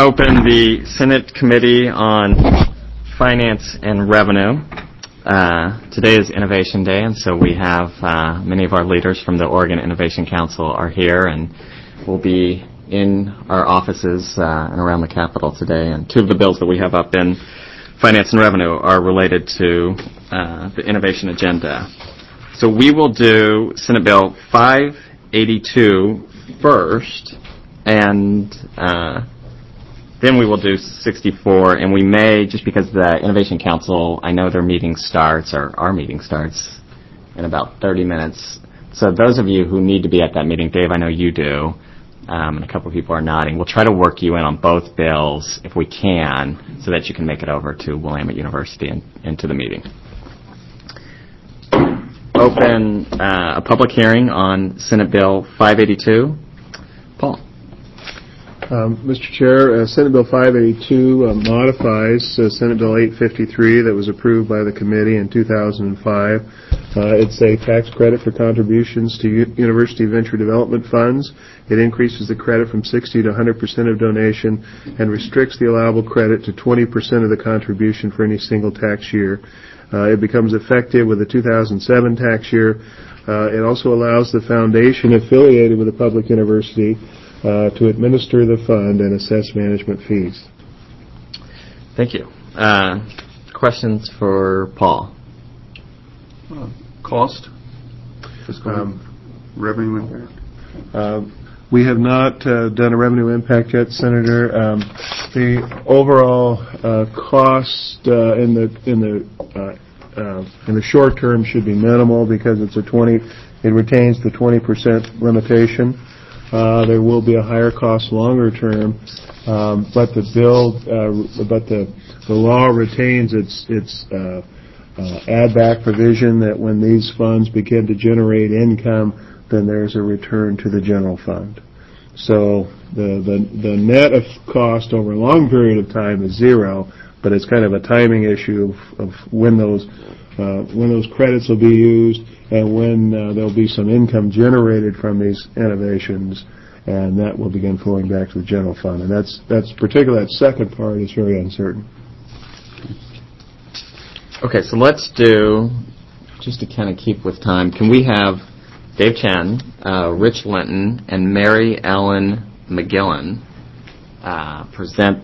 open the Senate Committee on Finance and Revenue. Today is Innovation Day, and so we have many of our leaders from the Oregon Innovation Council are here, and we'll be in our offices and around the Capitol today. And two of the bills that we have up in Finance and Revenue are related to the innovation agenda. So we will do Senate Bill 582 first, and then we will do 64, and we may, just because the Innovation Council, I know their meeting starts, or our meeting starts in about 30 minutes. So those of you who need to be at that meeting, Dave, I know you do, and a couple of people are nodding. We'll try to work you in on both bills if we can, so that you can make it over to Willamette University and to the meeting. Open a public hearing on Senate Bill 582. Paul. Mr. Chair, Senate Bill 582 modifies Senate Bill 853 that was approved by the committee in 2005. It's a tax credit for contributions to university venture development funds. It increases the credit from 60 to 100% of donation and restricts the allowable credit to 20% of the contribution for any single tax year. It becomes effective with the 2007 tax year. It also allows the foundation affiliated with a public university to administer the fund and assess management fees. Thank you. Questions for Paul? Cost? Revenue impact? We have not done a revenue impact yet, Senator. The overall cost in the short term should be minimal because it retains the 20% limitation. There will be a higher cost longer term, but the law retains its add back provision that when these funds begin to generate income, then there's a return to the general fund. So the net of cost over a long period of time is zero, but it's kind of a timing issue of when those credits will be used and when there'll be some income generated from these innovations, and that will begin flowing back to the general fund. And that's particularly that second part is very uncertain. Okay, so let's do, just to kind of keep with time, can we have Dave Chen, Rich Linton, and Mary Ellen McGillen present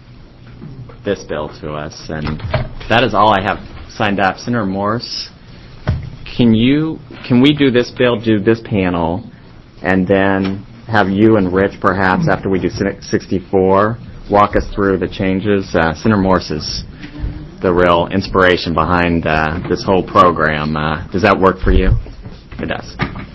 this bill to us? And that is all I have signed up. Senator Morse, can we do this bill, do this panel, and then have you and Rich, perhaps, after we do 64, walk us through the changes? Senator Morse is the real inspiration behind this whole program. Does that work for you? It does.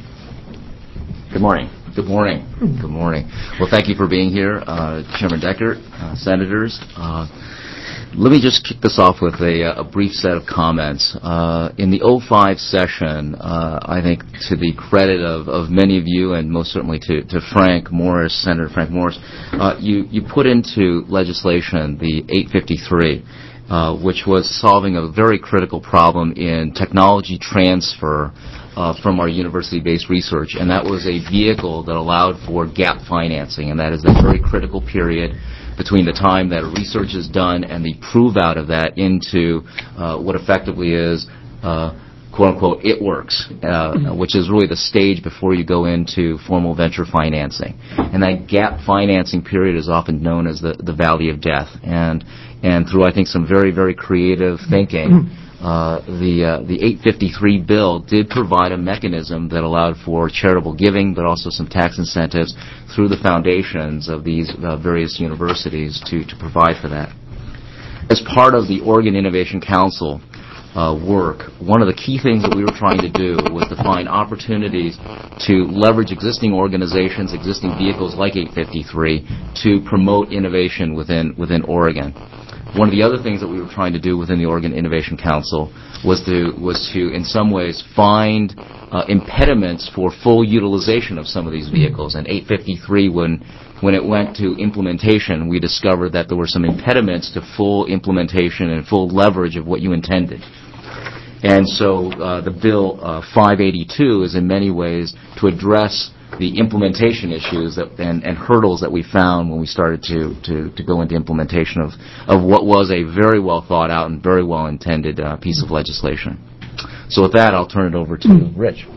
Good morning. Good morning. Good morning. Well, thank you for being here, Chairman Deckert, senators. Let me just kick this off with a brief set of comments. In the 05 session, I think to the credit of many of you and most certainly to Frank Morris, Senator Frank Morris, you put into legislation the 853, which was solving a very critical problem in technology transfer from our university-based research, and that was a vehicle that allowed for gap financing, and that is that very critical period between the time that research is done and the prove-out of that into what effectively is, quote-unquote, it works, which is really the stage before you go into formal venture financing. And that gap financing period is often known as the Valley of Death. And through, I think, some very, very creative thinking, the 853 bill did provide a mechanism that allowed for charitable giving, but also some tax incentives through the foundations of these various universities to provide for that. As part of the Oregon Innovation Council work, one of the key things that we were trying to do was to find opportunities to leverage existing organizations, existing vehicles like 853 to promote innovation within Oregon. One of the other things that we were trying to do within the Oregon Innovation Council was to in some ways, find impediments for full utilization of some of these vehicles. And 853, when it went to implementation, we discovered that there were some impediments to full implementation and full leverage of what you intended. And so the bill 582 is in many ways to address the implementation issues and hurdles that we found when we started to go into implementation of what was a very well thought out and very well intended piece of legislation. So with that, I'll turn it over to Rich.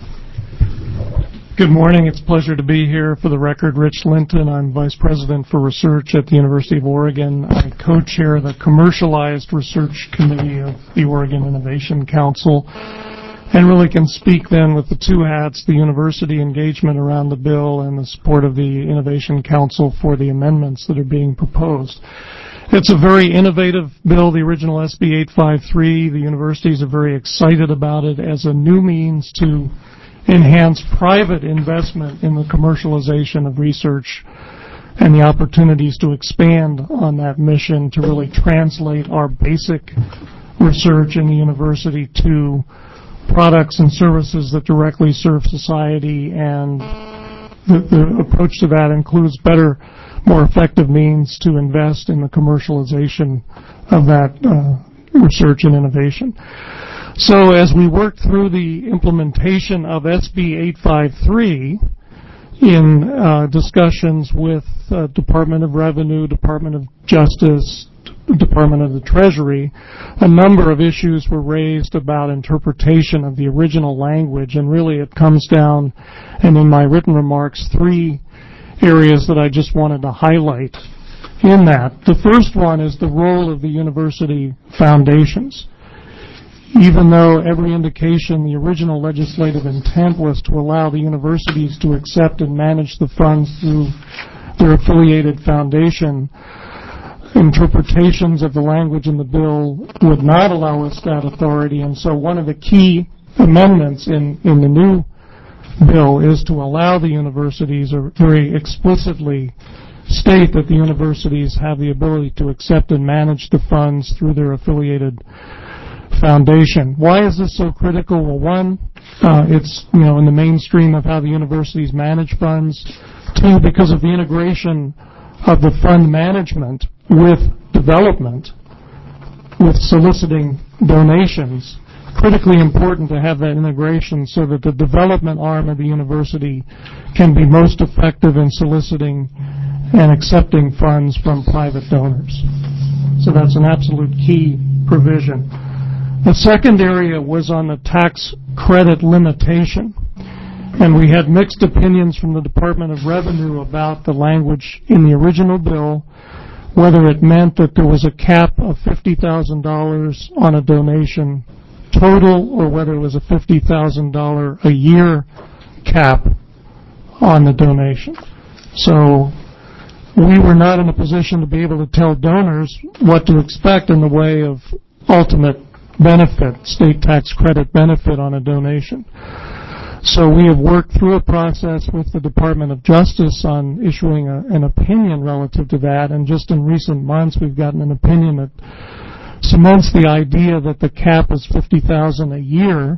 Good morning. It's a pleasure to be here. For the record, Rich Linton. I'm Vice President for Research at the University of Oregon. I co-chair the Commercialized Research Committee of the Oregon Innovation Council, and really can speak then with the two hats, the university engagement around the bill and the support of the Innovation Council for the amendments that are being proposed. It's a very innovative bill, the original SB 853. The universities are very excited about it as a new means to enhance private investment in the commercialization of research and the opportunities to expand on that mission to really translate our basic research in the university to products and services that directly serve society, and the approach to that includes better, more effective means to invest in the commercialization of that research and innovation. So as we work through the implementation of SB 853 in discussions with Department of Revenue, Department of Justice, Department of the Treasury, a number of issues were raised about interpretation of the original language, and really it comes down, and in my written remarks, three areas that I just wanted to highlight in that. The first one is the role of the university foundations. Even though every indication the original legislative intent was to allow the universities to accept and manage the funds through their affiliated foundation, interpretations of the language in the bill would not allow us that authority, and so one of the key amendments in the new bill is to allow the universities, or very explicitly state that the universities have the ability to accept and manage the funds through their affiliated foundation. Why is this so critical? Well, one, it's in the mainstream of how the universities manage funds. Two, because of the integration of the fund management with development, with soliciting donations. Critically important to have that integration so that the development arm of the university can be most effective in soliciting and accepting funds from private donors. So that's an absolute key provision. The second area was on the tax credit limitation, and we had mixed opinions from the Department of Revenue about the language in the original bill, whether it meant that there was a cap of $50,000 on a donation total, or whether it was a $50,000 a year cap on the donation. So we were not in a position to be able to tell donors what to expect in the way of ultimate benefit, state tax credit benefit on a donation. So we have worked through a process with the Department of Justice on issuing an opinion relative to that, and just in recent months we've gotten an opinion that cements the idea that the cap is $50,000 a year,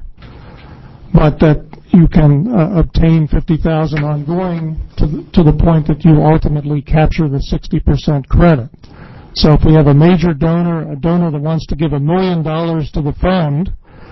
but that you can obtain $50,000 ongoing to the point that you ultimately capture the 60% credit. So if we have a major donor, a donor that wants to give $1 million to the fund,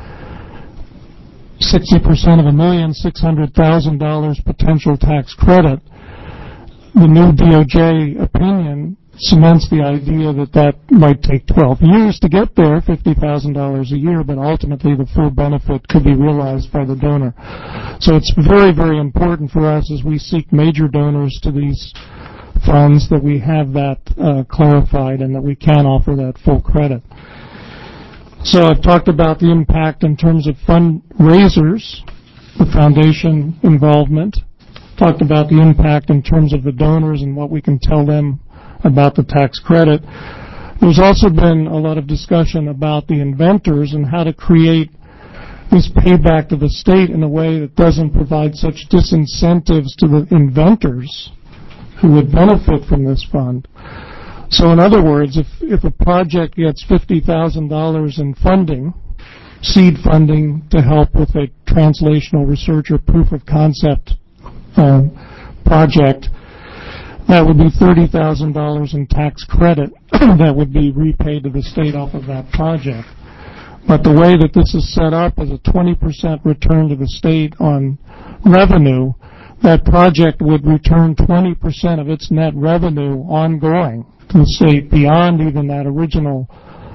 60% of $1,600,000 potential tax credit, the new DOJ opinion cements the idea that that might take 12 years to get there, $50,000 a year, but ultimately the full benefit could be realized by the donor. So it's very, very important for us as we seek major donors to these funds that we have that clarified and that we can offer that full credit. So I've talked about the impact in terms of fundraisers, the foundation involvement, talked about the impact in terms of the donors and what we can tell them about the tax credit. There's also been a lot of discussion about the inventors and how to create this payback to the state in a way that doesn't provide such disincentives to the inventors who would benefit from this fund. So in other words, if a project gets $50,000 in funding, seed funding to help with a translational research or proof of concept project, that would be $30,000 in tax credit that would be repaid to the state off of that project. But the way that this is set up is a 20% return to the state on revenue. that project would return 20% of its net revenue ongoing to the state beyond even that original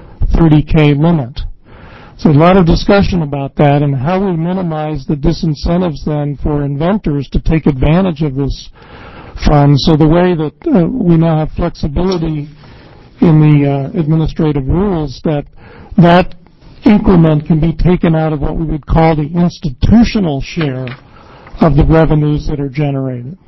$30K limit. So a lot of discussion about that and how we minimize the disincentives then for inventors to take advantage of this fund. So the way that we now have flexibility in the administrative rules that increment can be taken out of what we would call the institutional share of the revenues that are generated.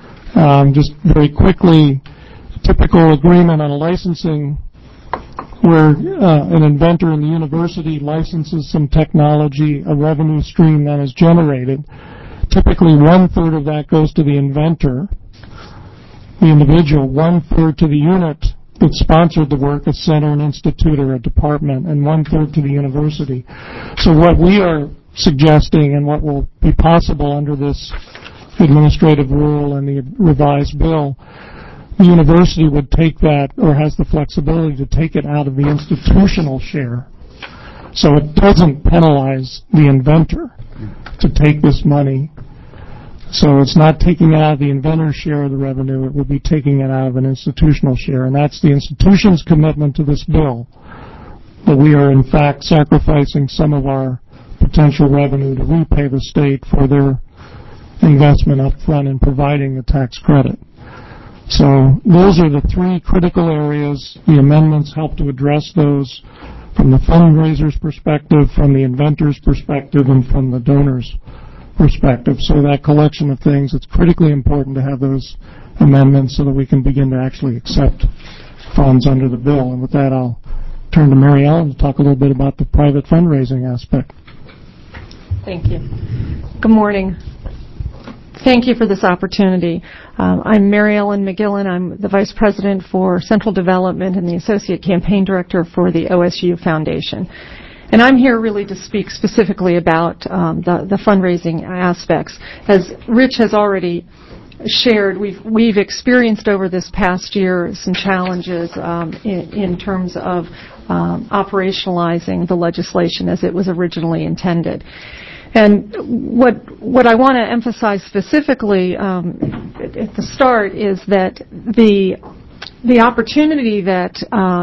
Just very quickly, typical agreement on a licensing where an inventor in the university licenses some technology, a revenue stream that is generated. Typically, 1/3 of that goes to the inventor, the individual, 1/3 to the unit that sponsored the work, a center, an institute, or a department, and 1/3 to the university. So what we are suggesting and what will be possible under this administrative rule and the revised bill, the university would take that, or has the flexibility to take it out of the institutional share. So it doesn't penalize the inventor to take this money. So it's not taking it out of the inventor's share of the revenue, it would be taking it out of an institutional share. And that's the institution's commitment to this bill, that we are in fact sacrificing some of our potential revenue to repay the state for their investment up front in providing the tax credit. So those are the three critical areas. The amendments help to address those from the fundraiser's perspective, from the inventor's perspective, and from the donor's perspective. So that collection of things, it's critically important to have those amendments so that we can begin to actually accept funds under the bill. And with that, I'll turn to Mary Ellen to talk a little bit about the private fundraising aspect. Thank you. Good morning. Thank you for this opportunity. I'm Mary Ellen McGillen. I'm the Vice President for Central Development and the Associate Campaign Director for the OSU Foundation. And I'm here really to speak specifically about the fundraising aspects. As Rich has already shared, we've experienced over this past year some challenges in terms of operationalizing the legislation as it was originally intended. And what I want to emphasize specifically at the start is that the opportunity that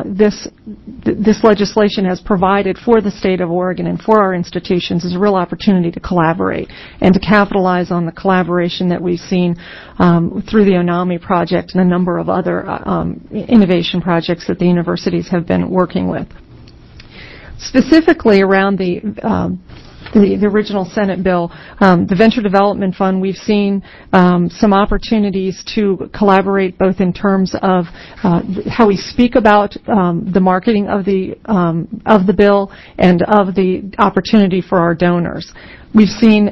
this legislation has provided for the state of Oregon and for our institutions is a real opportunity to collaborate and to capitalize on the collaboration that we've seen through the ONAMI project and a number of other innovation projects that the universities have been working with. Specifically around the original Senate bill, the Venture Development Fund, we've seen some opportunities to collaborate both in terms of how we speak about the marketing of the bill and of the opportunity for our donors. We've seen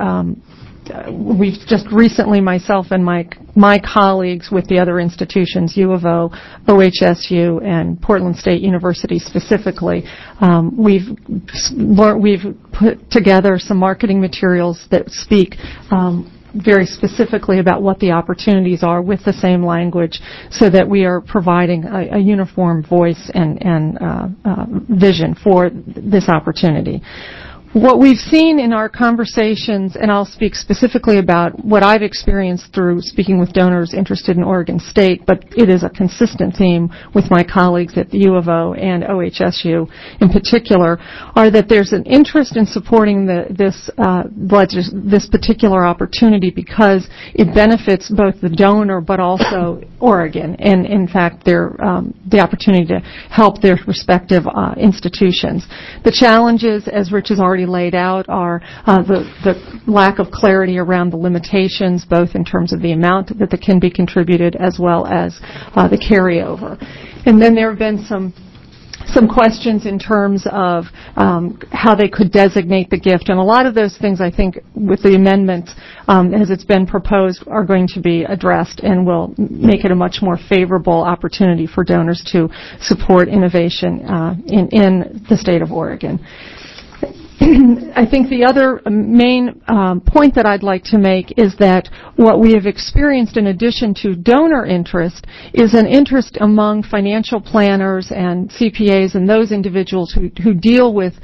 we've just recently, myself and my colleagues with the other institutions, U of O, OHSU, and Portland State University specifically, we've put together some marketing materials that speak very specifically about what the opportunities are with the same language so that we are providing a uniform voice and vision for this opportunity. What we've seen in our conversations, and I'll speak specifically about what I've experienced through speaking with donors interested in Oregon State, but it is a consistent theme with my colleagues at the U of O and OHSU in particular, are that there's an interest in supporting this particular opportunity because it benefits both the donor but also Oregon, and in fact the opportunity to help their respective institutions. The challenges, as Rich has already laid out, are the lack of clarity around the limitations, both in terms of the amount that can be contributed as well as the carryover. And then there have been some questions in terms of how they could designate the gift. And a lot of those things, I think, with the amendments, as it's been proposed, are going to be addressed and will make it a much more favorable opportunity for donors to support innovation in the state of Oregon. I think the other main point that I'd like to make is that what we have experienced in addition to donor interest is an interest among financial planners and CPAs and those individuals who deal with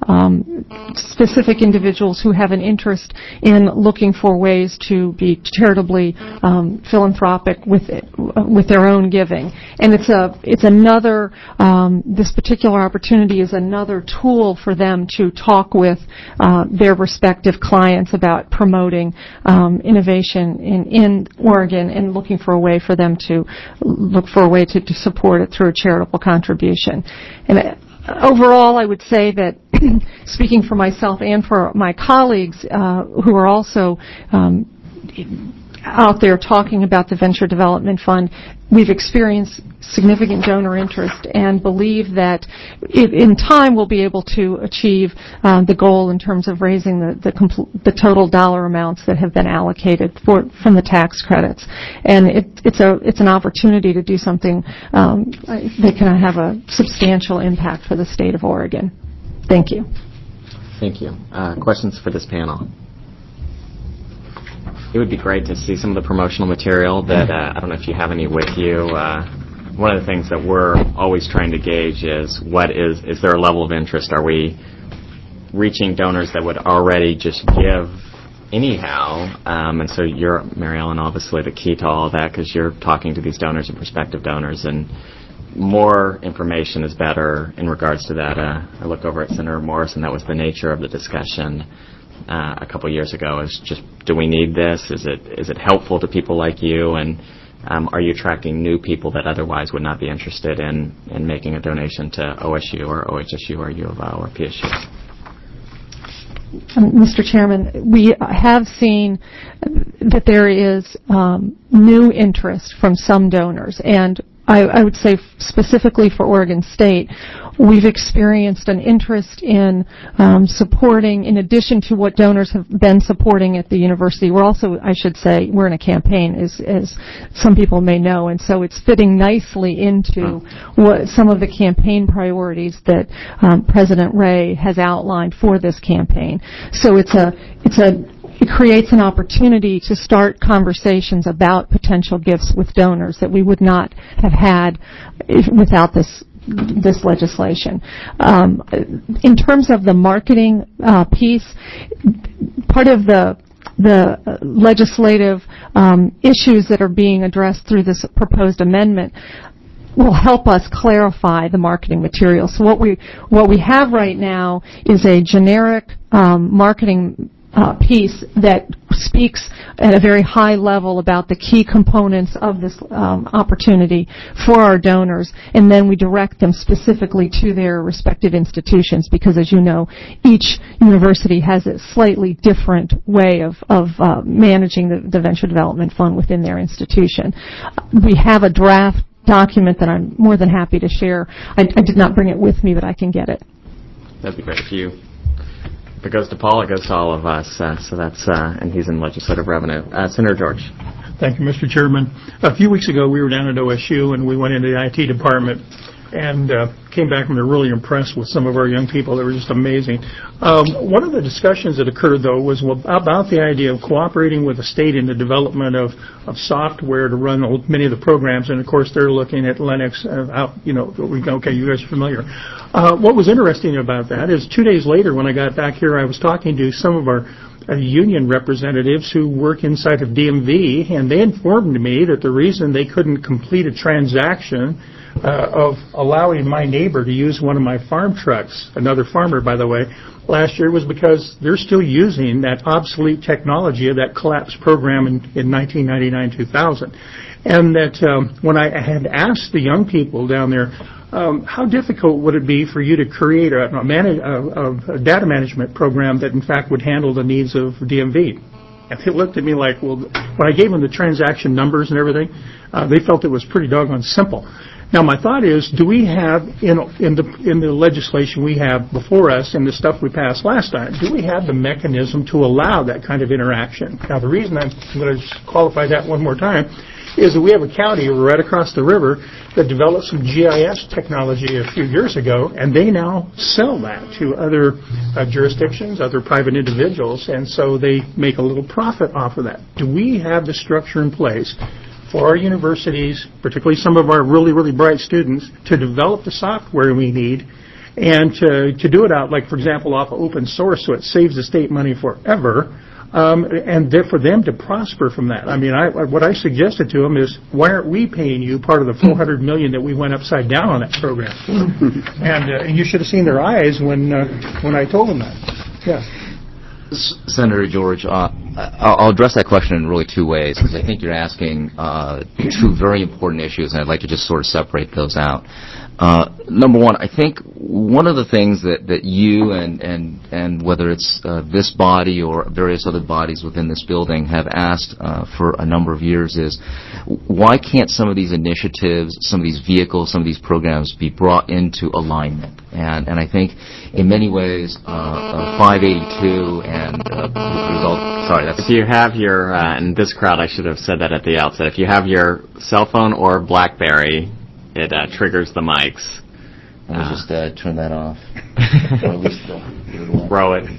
specific individuals who have an interest in looking for ways to be charitably philanthropic with their own giving. And it's another, this particular opportunity is another tool for them to talk with their respective clients about promoting innovation in Oregon and looking for a way for them to support it through a charitable contribution. And overall, I would say that, speaking for myself and for my colleagues who are also out there talking about the Venture Development Fund, we've experienced significant donor interest and believe that in time we'll be able to achieve the goal in terms of raising the total dollar amounts that have been allocated from the tax credits. And it's an opportunity to do something that can have a substantial impact for the state of Oregon. Thank you. Thank you. Questions for this panel? It would be great to see some of the promotional material that, I don't know if you have any with you. One of the things that we're always trying to gauge is is there a level of interest? Are we reaching donors that would already just give anyhow? And so you're, Mary Ellen, obviously the key to all of that because you're talking to these donors and prospective donors, and more information is better in regards to that. I look over at Senator Morrison. That was the nature of the discussion a couple years ago, is just, do we need this? Is it helpful to people like you? And are you attracting new people that otherwise would not be interested in making a donation to OSU or OHSU or U of O or PSU? Mr. Chairman, we have seen that there is new interest from some donors, and I would say specifically for Oregon State, we've experienced an interest in supporting, in addition to what donors have been supporting at the university. We're also, I should say, we're in a campaign, as some people may know, and so it's fitting nicely into what some of the campaign priorities that President Ray has outlined for this campaign. So it creates an opportunity to start conversations about potential gifts with donors that we would not have had without this legislation. In terms of the marketing piece, part of the legislative issues that are being addressed through this proposed amendment will help us clarify the marketing material. So what we have right now is a generic marketing piece that speaks at a very high level about the key components of this opportunity for our donors, and then we direct them specifically to their respective institutions because, as you know, each university has a slightly different way of managing the Venture Development Fund within their institution. We have a draft document that I'm more than happy to share. I did not bring it with me, but I can get it. That'd be great. If it goes to Paul, it goes to all of us. So that's, and he's in legislative revenue. Senator George. Thank you, Mr. Chairman. A few weeks ago, we were down at OSU, and we went into the IT department and came back from there really impressed with some of our young people. They were just amazing. One of the discussions that occurred, though, was about the idea of cooperating with the state in the development of software to run many of the programs. And, of course, they're looking at Linux. Okay, you guys are familiar. What was interesting about that is 2 days later, when I got back here, I was talking to some of our union representatives who work inside of DMV, and they informed me that the reason they couldn't complete a transaction of allowing my neighbor to use one of my farm trucks, another farmer, by the way, last year was because they're still using that obsolete technology of that collapsed program in 1999-2000. And that when I had asked the young people down there, how difficult would it be for you to create a data management program that, in fact, would handle the needs of DMV? And they looked at me like, well, when I gave them the transaction numbers and everything, they felt it was pretty doggone simple. Now, my thought is, do we have, in the legislation we have before us and the stuff we passed last time, do we have the mechanism to allow that kind of interaction? Now, the reason I'm going to just qualify that one more time is that we have a county right across the river that developed some GIS technology a few years ago, and they now sell that to other jurisdictions, other private individuals, and so they make a little profit off of that. Do we have the structure in place for our universities, particularly some of our really, really bright students, to develop the software we need and to do it out, like, for example, off of open source, so it saves the state money forever, and for them to prosper from that. I mean, what I suggested to them is, why aren't we paying you part of the $400 million that we went upside down on that program? And you should have seen their eyes when I told them that. Yeah. Senator George, I'll address that question in really two ways, because I think you're asking two very important issues, and I'd like to just sort of separate those out. Number one, I think one of the things that you and whether it's this body or various other bodies within this building have asked for a number of years is, why can't some of these initiatives, some of these vehicles, some of these programs be brought into alignment? And I think in many ways, 582 and If you have your, in this crowd, I should have said that at the outset, if you have your cell phone or BlackBerry, it triggers the mics. Let me just turn that off. Or at least throw it.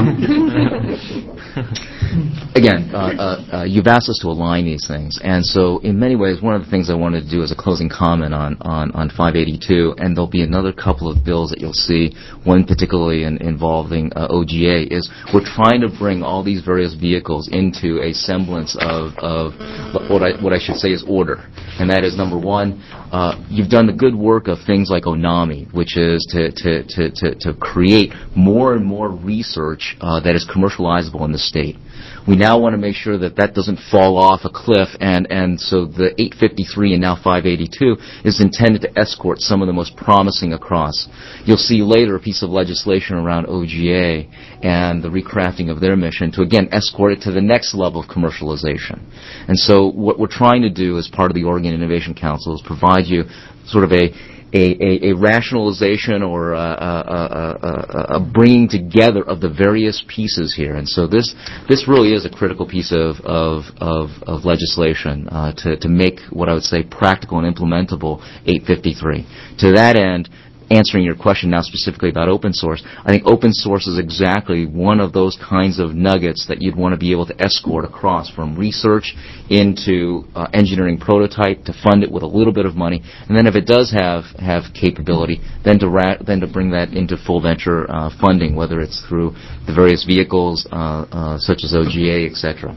Again, you've asked us to align these things, and so in many ways, one of the things I wanted to do as a closing comment on 582, and there'll be another couple of bills that you'll see, one particularly involving OGA, is we're trying to bring all these various vehicles into a semblance of what I should say is order, and that is, number one, you've done the good work of things like ONAMI, which is to create more and more research that is commercializable in the state. We now want to make sure that doesn't fall off a cliff, and so the 853 and now 582 is intended to escort some of the most promising across. You'll see later a piece of legislation around OGA and the recrafting of their mission to, again, escort it to the next level of commercialization. And so what we're trying to do as part of the Oregon Innovation Council is provide you sort of a rationalization or a bringing together of the various pieces here, and so this really is a critical piece of legislation to make what I would say practical and implementable 853. To that end, answering your question now specifically about open source, I think open source is exactly one of those kinds of nuggets that you'd want to be able to escort across from research into engineering prototype to fund it with a little bit of money, and then if it does have capability, then to bring that into full venture funding, whether it's through the various vehicles such as OGA, etc.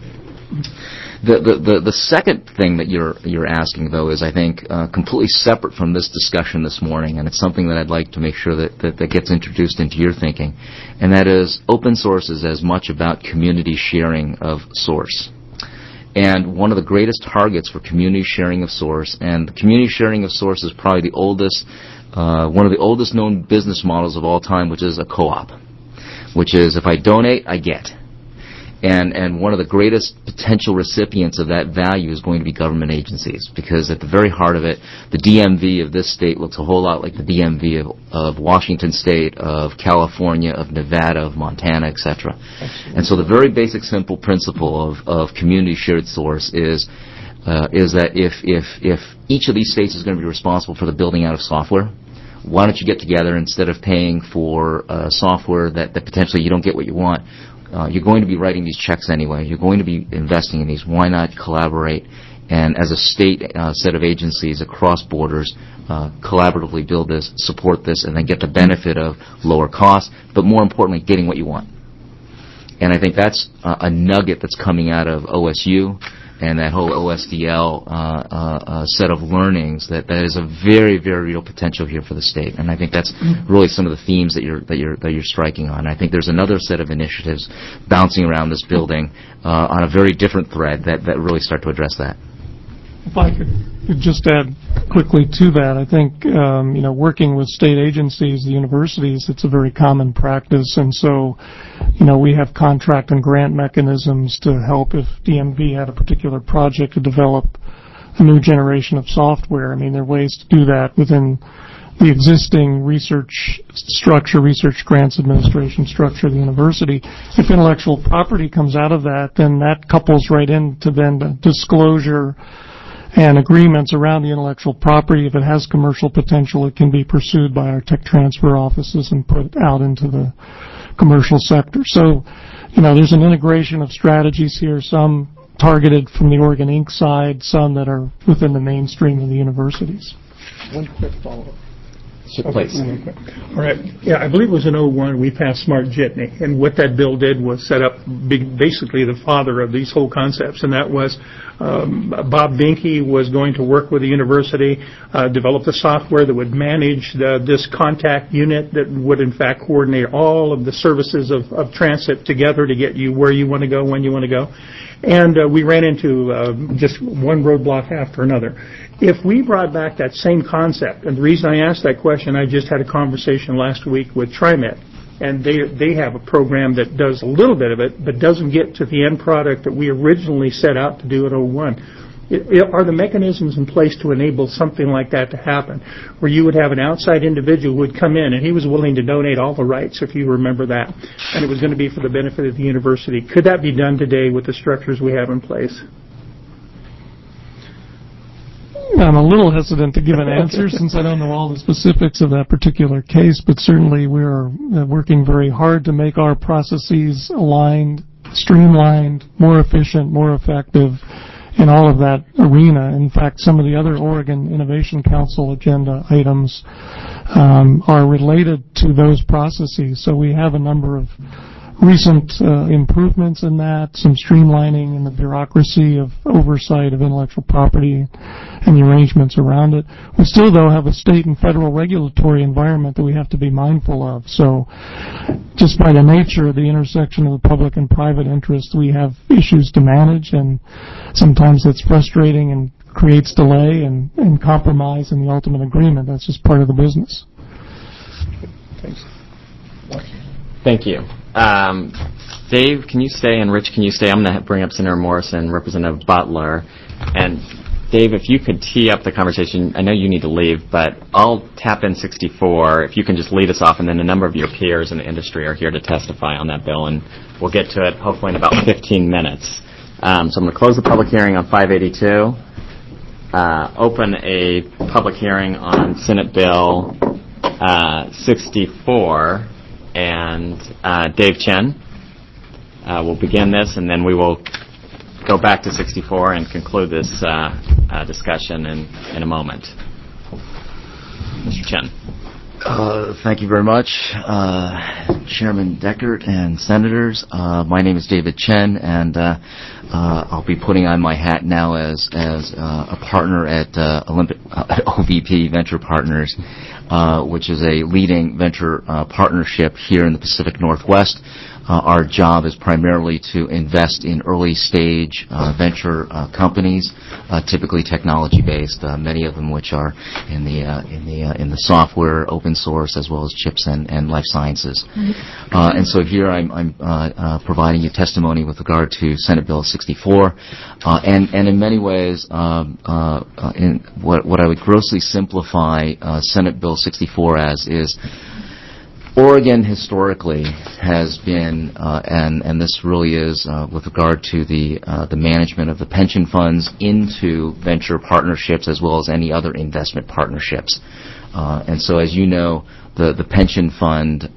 The second thing that you're asking, though, is, I think, completely separate from this discussion this morning, and it's something that I'd like to make sure that gets introduced into your thinking, and that is open source is as much about community sharing of source. And one of the greatest targets for community sharing of source, and the community sharing of source is probably the oldest, one of the oldest known business models of all time, which is a co-op, which is if I donate, I get. And one of the greatest potential recipients of that value is going to be government agencies, because at the very heart of it, the DMV of this state looks a whole lot like the DMV of Washington State, of California, of Nevada, of Montana, etc. And so the very basic, simple principle of community shared source is that if each of these states is going to be responsible for the building out of software, why don't you get together instead of paying for software that potentially you don't get what you want? You're going to be writing these checks anyway. You're going to be investing in these. Why not collaborate and, as a state set of agencies across borders, collaboratively build this, support this, and then get the benefit of lower costs, but more importantly, getting what you want. And I think that's a nugget that's coming out of OSU and that whole OSDL set of learnings that is a very, very real potential here for the state. And I think that's really some of the themes that you're striking on. I think there's another set of initiatives bouncing around this building on a very different thread that really start to address that. If I could just add quickly to that, I think working with state agencies, the universities, it's a very common practice, and so we have contract and grant mechanisms to help if DMV had a particular project to develop a new generation of software. I mean, there are ways to do that within the existing research structure, research grants administration structure of the university. If intellectual property comes out of that, then that couples right into then the disclosure and agreements around the intellectual property. If it has commercial potential, it can be pursued by our tech transfer offices and put out into the commercial sector. So, there's an integration of strategies here, some targeted from the Oregon Inc. side, some that are within the mainstream of the universities. One quick follow-up. Please. All right. Yeah, I believe it was in '01 we passed Smart Jitney, and what that bill did was set up basically the father of these whole concepts, and that was Bob Binke was going to work with the university, develop the software that would manage this contact unit that would in fact coordinate all of the services of transit together to get you where you want to go, when you want to go. And we ran into just one roadblock after another. If we brought back that same concept, and the reason I asked that question, I just had a conversation last week with TriMet, and they have a program that does a little bit of it, but doesn't get to the end product that we originally set out to do at '01. Are the mechanisms in place to enable something like that to happen, where you would have an outside individual who would come in, and he was willing to donate all the rights, if you remember that, and it was going to be for the benefit of the university? Could that be done today with the structures we have in place? I'm a little hesitant to give an answer since I don't know all the specifics of that particular case, but certainly we're working very hard to make our processes aligned, streamlined, more efficient, more effective in all of that arena. In fact, some of the other Oregon Innovation Council agenda items are related to those processes. So we have a number of recent improvements in that, some streamlining in the bureaucracy of oversight of intellectual property and the arrangements around it. We still, though, have a state and federal regulatory environment that we have to be mindful of. So just by the nature of the intersection of the public and private interest, we have issues to manage, and sometimes it's frustrating and creates delay and compromise in the ultimate agreement. That's just part of the business. Thanks. Thank you. Dave, can you stay, and Rich, can you stay? I'm going to bring up Senator Morrison, Representative Butler. And Dave, if you could tee up the conversation, I know you need to leave, but I'll tap in 64. If you can just lead us off, and then a number of your peers in the industry are here to testify on that bill, and we'll get to it hopefully in about 15 minutes. So I'm going to close the public hearing on 582, open a public hearing on Senate Bill 64, and Dave Chen will begin this, and then we will go back to 64 and conclude this discussion in a moment. Mr. Chen. Thank you very much, Chairman Deckert and Senators. My name is David Chen, and I'll be putting on my hat now as a partner at OVP Venture Partners, which is a leading venture partnership here in the Pacific Northwest. Our job is primarily to invest in early-stage venture companies, typically technology-based. Many of them, which are in the software, open source, as well as chips and life sciences. And so here I'm providing you testimony with regard to Senate Bill 64, and in many ways, in what I would grossly simplify Senate Bill 64 as is. Oregon historically has been, and this really is with regard to the management of the pension funds into venture partnerships as well as any other investment partnerships. And so, as you know, the pension fund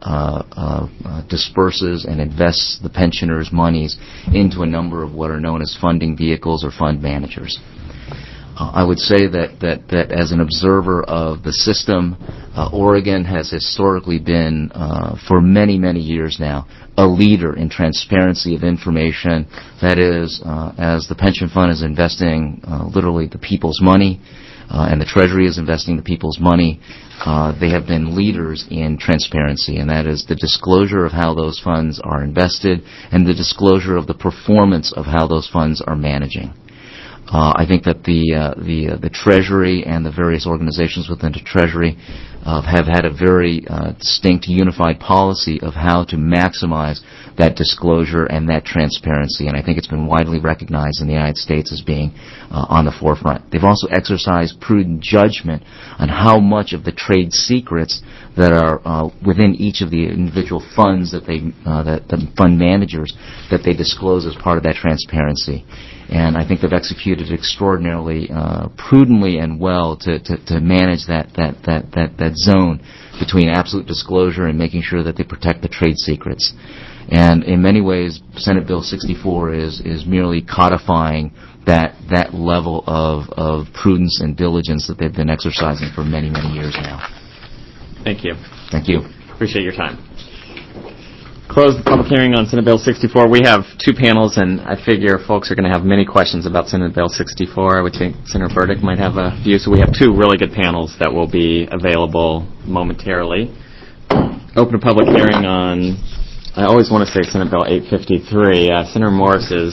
disperses and invests the pensioners' monies into a number of what are known as funding vehicles or fund managers. I would say that as an observer of the system, Oregon has historically been, for many, many years now, a leader in transparency of information. That is, as the pension fund is investing literally the people's money, and the Treasury is investing the people's money, they have been leaders in transparency, and that is the disclosure of how those funds are invested and the disclosure of the performance of how those funds are managing. I think that the Treasury and the various organizations within the Treasury have had a very distinct, unified policy of how to maximize that disclosure and that transparency, and I think it's been widely recognized in the United States as being on the forefront. They've also exercised prudent judgment on how much of the trade secrets that are within each of the individual funds that the fund managers that they disclose as part of that transparency. And I think they've executed extraordinarily prudently and well to manage that zone between absolute disclosure and making sure that they protect the trade secrets. And in many ways, Senate Bill 64 is merely codifying that level of prudence and diligence that they've been exercising for many, many years now. Thank you. Thank you. Appreciate your time. Close the public hearing on Senate Bill 64. We have two panels, and I figure folks are going to have many questions about Senate Bill 64. I would think Senator Burdick might have a view. So we have two really good panels that will be available momentarily. Open a public hearing on, I always want to say Senate Bill 853. Senator Morris is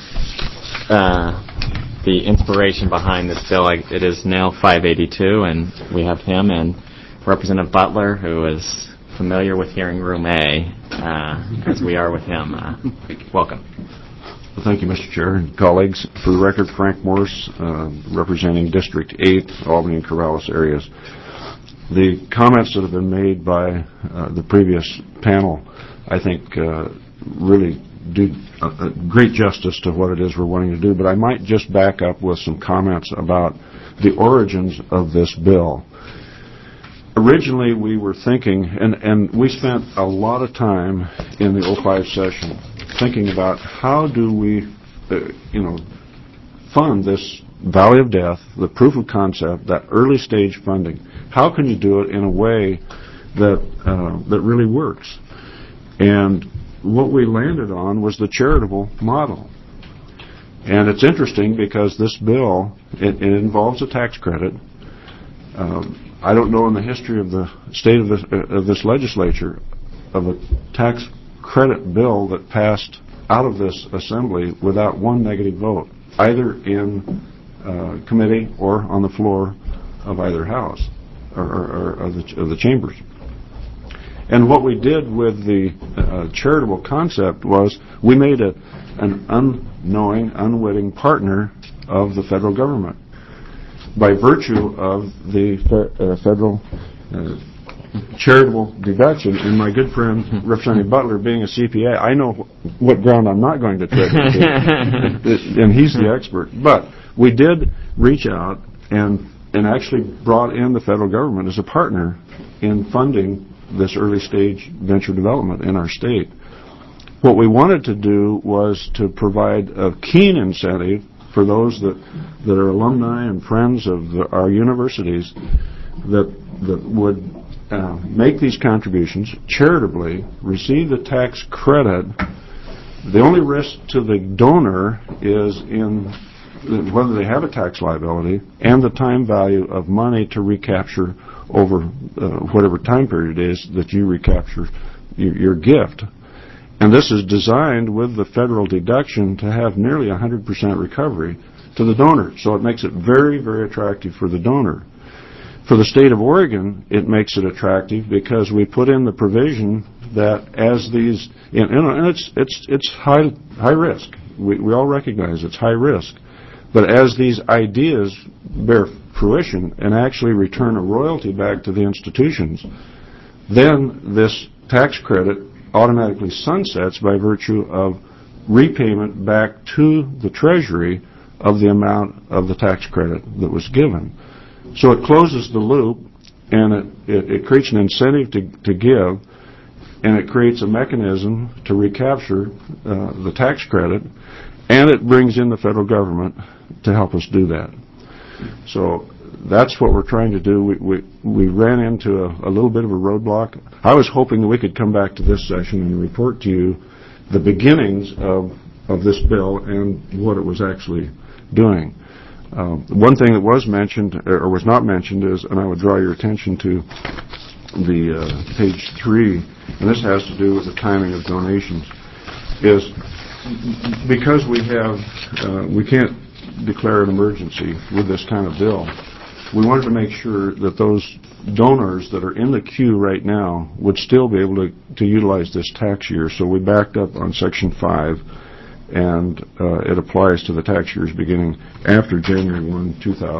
the inspiration behind this bill. It is now 582, and we have him and Representative Butler, who is familiar with hearing room A, as we are with him. Welcome. Well, thank you, Mr. Chair and colleagues. For the record, Frank Morris, representing District 8, Albany and Corvallis areas. The comments that have been made by the previous panel, I think, really do great justice to what it is we're wanting to do, but I might just back up with some comments about the origins of this bill. Originally, we were thinking, and we spent a lot of time in the 05 session thinking about how do we, fund this Valley of Death, the proof of concept, that early stage funding. How can you do it in a way that really works? And what we landed on was the charitable model. And it's interesting because this bill, it involves a tax credit. I don't know in the history of the state of this legislature of a tax credit bill that passed out of this assembly without one negative vote, either in committee or on the floor of either house or of the chambers. And what we did with the charitable concept was we made an unknowing, unwitting partner of the federal government by virtue of the federal charitable deduction. And my good friend, Representative Butler, being a CPA, I know what ground I'm not going to tread into, and he's the expert. But we did reach out and actually brought in the federal government as a partner in funding this early stage venture development in our state. What we wanted to do was to provide a keen incentive for those that are alumni and friends of our universities that would make these contributions charitably, receive the tax credit. The only risk to the donor is in whether they have a tax liability and the time value of money to recapture over whatever time period it is that you recapture your gift. And this is designed with the federal deduction to have nearly 100% recovery to the donor. So it makes it very, very attractive for the donor. For the state of Oregon, it makes it attractive because we put in the provision that as these, and it's high risk. We all recognize it's high risk. But as these ideas bear fruition and actually return a royalty back to the institutions, then this tax credit automatically sunsets by virtue of repayment back to the Treasury of the amount of the tax credit that was given. So it closes the loop, and it creates an incentive to give, and it creates a mechanism to recapture the tax credit, and it brings in the federal government to help us do that. So that's what we're trying to do. We ran into a little bit of a roadblock. I was hoping that we could come back to this session and report to you the beginnings of this bill and what it was actually doing. One thing that was mentioned or was not mentioned is, and I would draw your attention to the page 3, and this has to do with the timing of donations, is because we can't declare an emergency with this kind of bill. We wanted to make sure that those donors that are in the queue right now would still be able to utilize this tax year. So we backed up on Section 5, and it applies to the tax years beginning after January 1,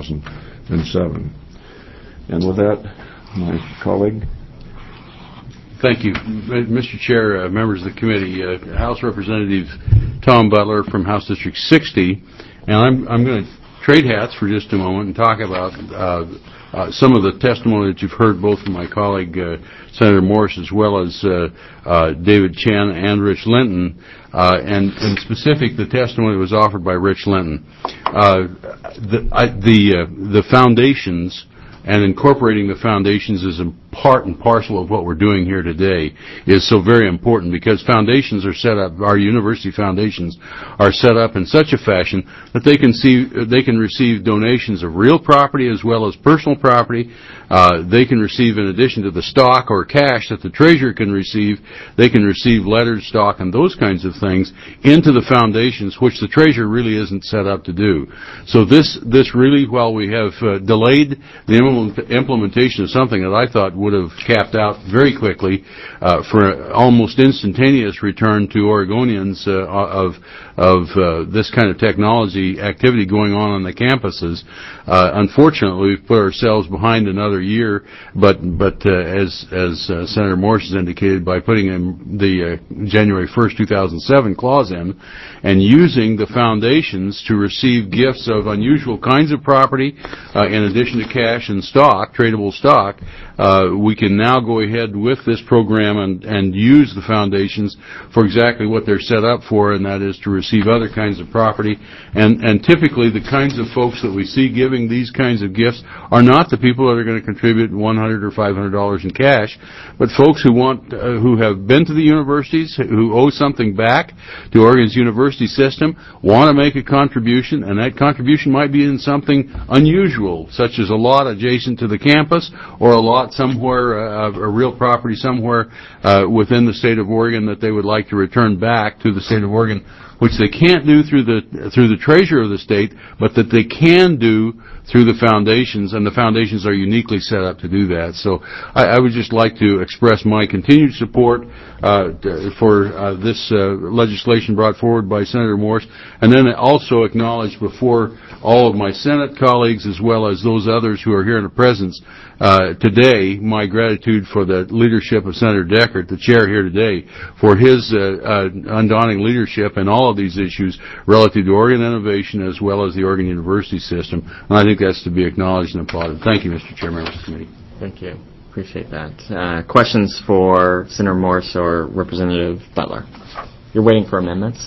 2007. And with that, my colleague. Thank you. Mr. Chair, members of the committee, House Representative Tom Butler from House District 60, and I'm going to trade hats for just a moment and talk about some of the testimony that you've heard both from my colleague Senator Morris as well as David Chen and Rich Linton, and in specific the testimony that was offered by Rich Linton. The foundations and incorporating the foundations is a part and parcel of what we're doing here today is so very important, because foundations are set up, our university foundations are set up in such a fashion that they can receive donations of real property as well as personal property. They can receive, in addition to the stock or cash that the treasurer can receive, they can receive lettered stock and those kinds of things into the foundations, which the treasurer really isn't set up to do. So this really, while we have delayed the implementation of something that I thought would have capped out very quickly for an almost instantaneous return to Oregonians of this kind of technology activity going on the campuses. Unfortunately, we've put ourselves behind another year, but as Senator Morse has indicated, by putting in the January 1st, 2007 clause in, and using the foundations to receive gifts of unusual kinds of property, in addition to cash and stock, tradable stock, we can now go ahead with this program and use the foundations for exactly what they're set up for, and that is to receive other kinds of property. And typically the kinds of folks that we see giving these kinds of gifts are not the people that are going to contribute $100 or $500 in cash, but folks who have been to the universities, who owe something back to Oregon's university system, want to make a contribution, and that contribution might be in something unusual, such as a lot adjacent to the campus or a lot somewhere, a real property somewhere within the state of Oregon that they would like to return back to the state of Oregon, which they can't do through the treasurer of the state, but that they can do through the foundations, and the foundations are uniquely set up to do that. So I would just like to express my continued support for this legislation brought forward by Senator Morse, and then also acknowledge before all of my Senate colleagues as well as those others who are here in the presence today my gratitude for the leadership of Senator Deckert, the chair here today, for his undaunting leadership in all of these issues relative to Oregon innovation as well as the Oregon University system. And I think that's to be acknowledged and applauded. Thank you, Mr. Chair, members of the committee. Thank you. Appreciate that. Questions for Senator Morse or Representative Butler? You're waiting for amendments?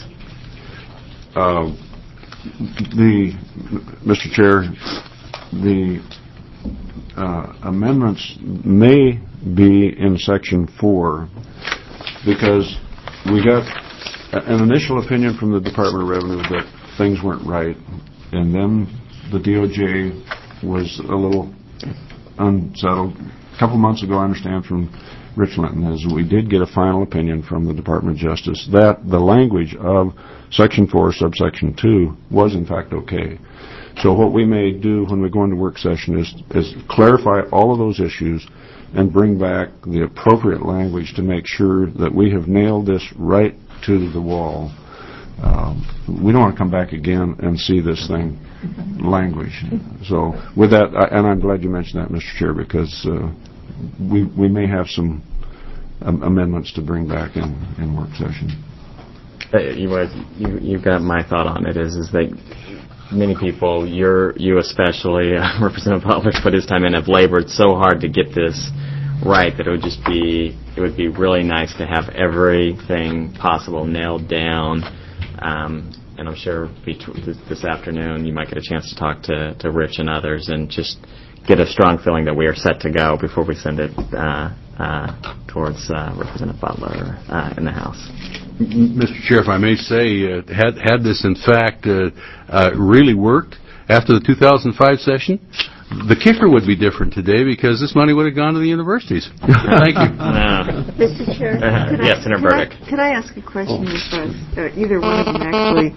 Mr. Chair, the amendments may be in Section 4 because we got an initial opinion from the Department of Revenue that things weren't right, and then the DOJ was a little unsettled. A couple months ago, I understand from Rich Linton, is we did get a final opinion from the Department of Justice that the language of Section 4, subsection 2 was in fact okay. So what we may do when we go into work session is clarify all of those issues and bring back the appropriate language to make sure that we have nailed this right to the wall. We don't want to come back again and see this thing language. So with that, and I'm glad you mentioned that, Mr. Chair, because we may have some amendments to bring back in work session. You've got my thought on it is that many people, you especially, Representative Butler's put his time in, have labored so hard to get this right that it would be really nice to have everything possible nailed down. And I'm sure this afternoon you might get a chance to talk to Rich and others and just get a strong feeling that we are set to go before we send it towards Representative Butler in the House. Mr. Chair, if I may say, had this in fact really worked after the 2005 session, the kicker would be different today because this money would have gone to the universities. Thank you. Mr. Chair, yes, Senator Burdick. Could I ask a question? Either one of them, actually.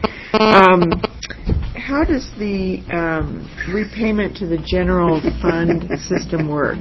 How does the repayment to the general fund system work?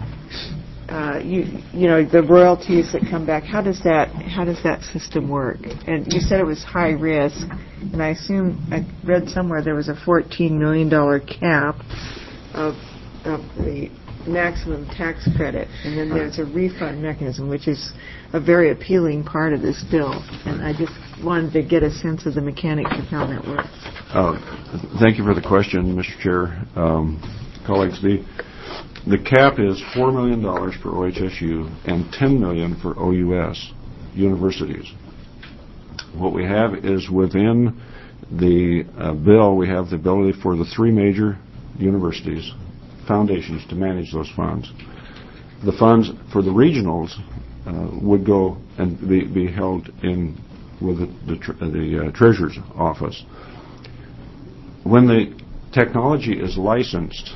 The royalties that come back. How does that system work? And you said it was high risk, and I assume I read somewhere there was a $14 million cap of the maximum tax credit, and then there's a refund mechanism, which is a very appealing part of this bill. And I just wanted to get a sense of the mechanics of how that works. Thank you for the question, Mr. Chair. Colleagues, the cap is $4 million for OHSU and $10 million for OUS universities. What we have is within the bill, we have the ability for the three major universities, foundations, to manage those funds. the funds for the regionals would go and be held in with the treasurer's office. When the technology is licensed,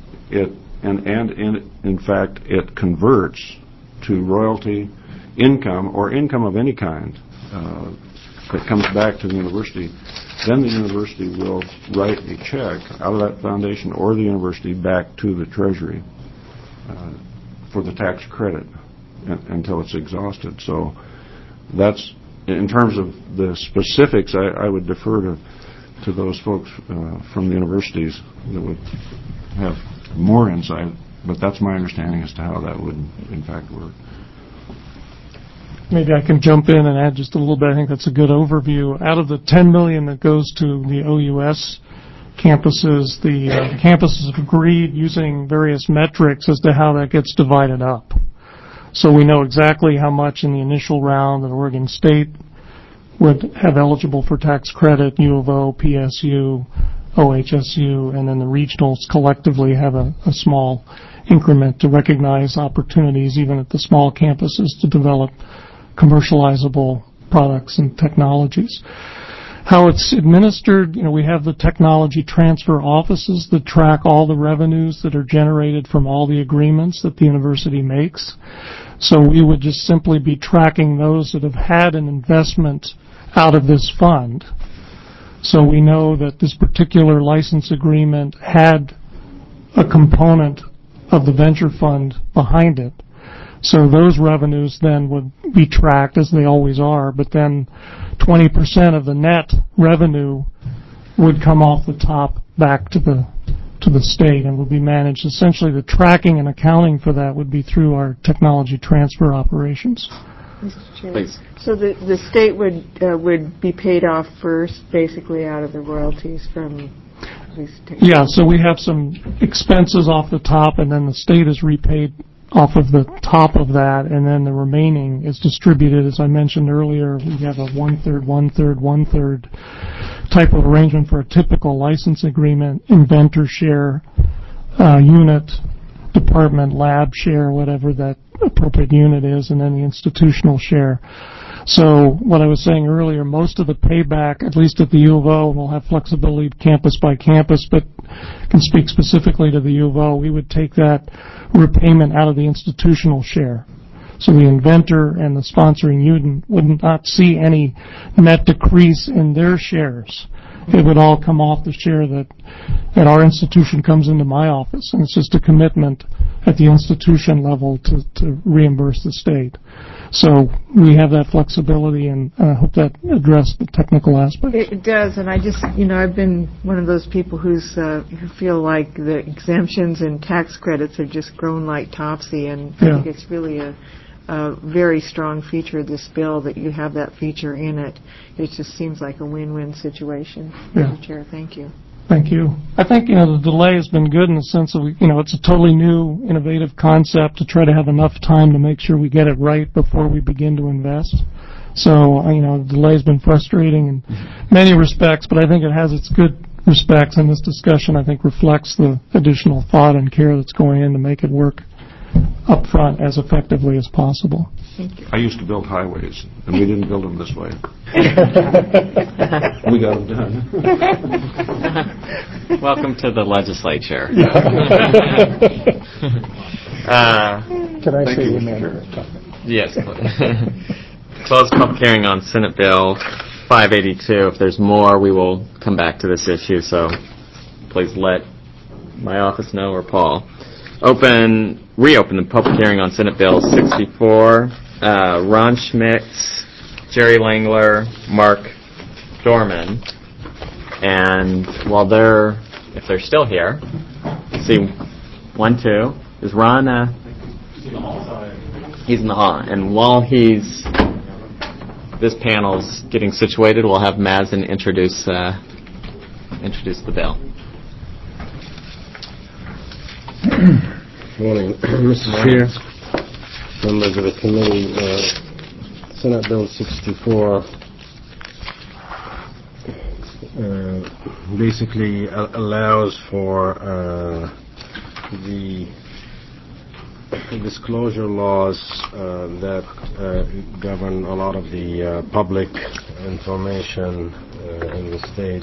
in fact it converts to royalty income or income of any kind that comes back to the university, then the university will write a check out of that foundation or the university back to the Treasury for the tax credit until it's exhausted. So that's, in terms of the specifics, I would defer to those folks from the universities that would have more insight, but that's my understanding as to how that would in fact work. Maybe I can jump in and add just a little bit. I think that's a good overview. Out of the $10 million that goes to the OUS campuses, the campuses have agreed using various metrics as to how that gets divided up. So we know exactly how much in the initial round that Oregon State would have eligible for tax credit, U of O, PSU, OHSU, and then the regionals collectively have a small increment to recognize opportunities even at the small campuses to develop commercializable products and technologies. How it's administered, we have the technology transfer offices that track all the revenues that are generated from all the agreements that the university makes. So we would just simply be tracking those that have had an investment out of this fund. So we know that this particular license agreement had a component of the venture fund behind it. So those revenues then would be tracked, as they always are, but then 20% of the net revenue would come off the top back to the state and would be managed. Essentially, the tracking and accounting for that would be through our technology transfer operations. Mr. Chair. Please. So the state would be paid off first, basically out of the royalties from these technologies. Yeah, so we have some expenses off the top, and then the state is repaid off of the top of that, and then the remaining is distributed. As I mentioned earlier, we have a one-third type of arrangement for a typical license agreement, inventor share, unit, department, lab share, whatever that appropriate unit is, and then the institutional share. So what I was saying earlier, most of the payback, at least at the U of O, will have flexibility campus by campus, but can speak specifically to the U of O, we would take that repayment out of the institutional share. So the inventor and the sponsoring unit would not see any net decrease in their shares. It would all come off the share that at our institution comes into my office, and it's just a commitment at the institution level to reimburse the state. So we have that flexibility, and I hope that addressed the technical aspects. It does, and I just, I've been one of those people who feel like the exemptions and tax credits have just grown like Topsy, and I think it's really a very strong feature of this bill that you have that feature in it. It just seems like a win-win situation. Mr. Chair, thank you. Thank you. I think, the delay has been good in the sense of, it's a totally new, innovative concept to try to have enough time to make sure we get it right before we begin to invest. So, the delay has been frustrating in many respects, but I think it has its good respects, and this discussion, I think, reflects the additional thought and care that's going in to make it work up front as effectively as possible. Thank you. I used to build highways, and we didn't build them this way. We got them done. Welcome to the legislature. Can I say Mr. Yes. Close public hearing on Senate Bill 582. If there's more, we will come back to this issue, so please let my office know or Paul. Reopen the public hearing on Senate Bill 64. Ron Schmitz, Jerry Langler, Mark Dorman, and if they're still here, see 1, 2. Is Ron? He's in the hall, and while this panel's getting situated, we'll have Mazen introduce the bill. Good morning, Mr. Chair, members of the committee. Senate Bill 64 basically allows for the disclosure laws that govern a lot of the public information in the state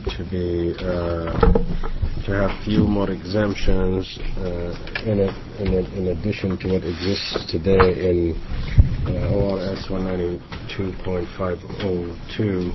to have few more exemptions in addition to what exists today in ORS 192.502.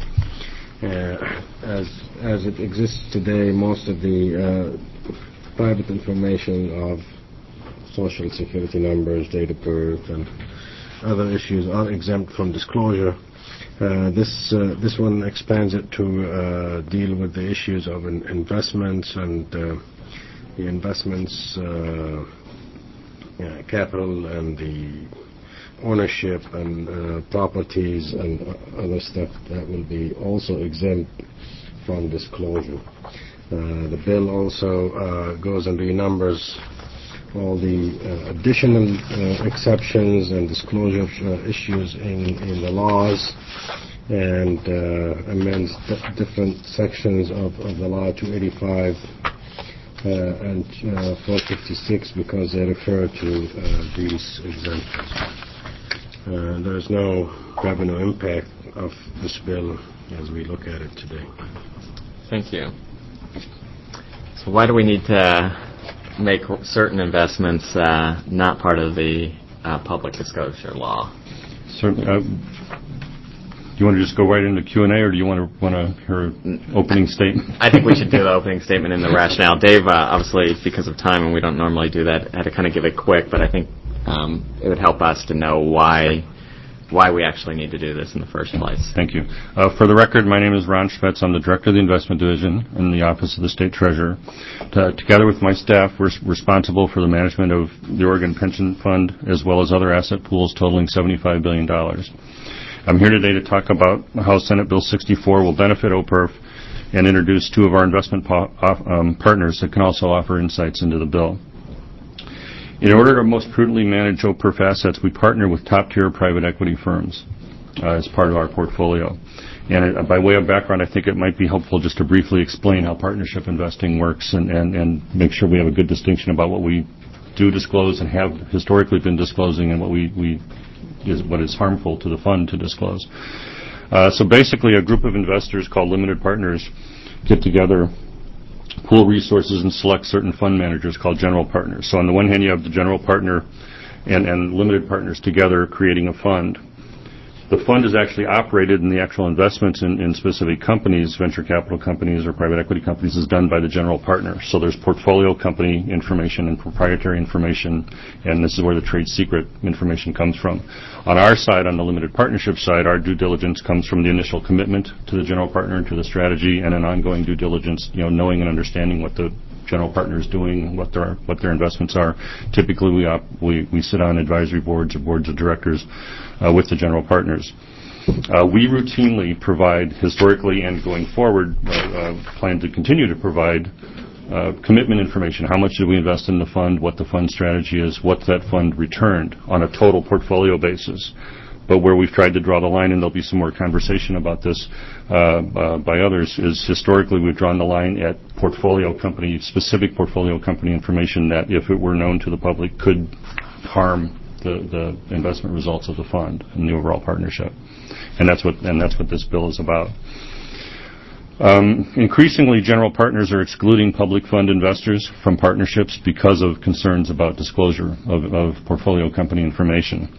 As it exists today, most of the private information of Social Security numbers, date of birth, and other issues are exempt from disclosure. This one expands it to deal with the issues of investments and the investments capital and the ownership and properties and other stuff that will be also exempt from disclosure. The bill also goes into the numbers all the additional exceptions and disclosure issues in the laws, and amends different sections of the law 285 and 456 because they refer to these exemptions. There is no revenue impact of this bill as we look at it today. Thank you. So why do we need to make certain investments not part of the public disclosure law? Certainly. Do you want to just go right into Q&A, or do you want to hear an opening statement? I think we should do the opening statement and the rationale. Dave, obviously, because of time, and we don't normally do that, had to kind of give it quick, but I think it would help us to know why we actually need to do this in the first place. Thank you. For the record, my name is Ron Schmetz. I'm the Director of the Investment Division in the Office of the State Treasurer. Together with my staff, we're responsible for the management of the Oregon Pension Fund as well as other asset pools totaling $75 billion. I'm here today to talk about how Senate Bill 64 will benefit OPERF and introduce two of our investment partners that can also offer insights into the bill. In order to most prudently manage OPERF assets, we partner with top-tier private equity firms as part of our portfolio. And by way of background, I think it might be helpful just to briefly explain how partnership investing works and make sure we have a good distinction about what we do disclose and have historically been disclosing and what is harmful to the fund to disclose. So basically, a group of investors called limited partners get together, pool resources, and select certain fund managers called general partners. So on the one hand, you have the general partner and limited partners together creating a fund. The fund is actually operated, and the actual investments in specific companies, venture capital companies or private equity companies, is done by the general partner. So there's portfolio company information and proprietary information, and this is where the trade secret information comes from. On our side, on the limited partnership side, our due diligence comes from the initial commitment to the general partner and to the strategy, and an ongoing due diligence, knowing and understanding what the general partner is doing, what their investments are. Typically, we sit on advisory boards or boards of directors with the general partners. We routinely provide, historically and going forward, plan to continue to provide commitment information. How much did we invest in the fund, what the fund strategy is, what that fund returned on a total portfolio basis. But where we've tried to draw the line, and there'll be some more conversation about this by others, is historically we've drawn the line at specific portfolio company information that, if it were known to the public, could harm the investment results of the fund and the overall partnership. And that's what this bill is about. Increasingly, general partners are excluding public fund investors from partnerships because of concerns about disclosure of portfolio company information.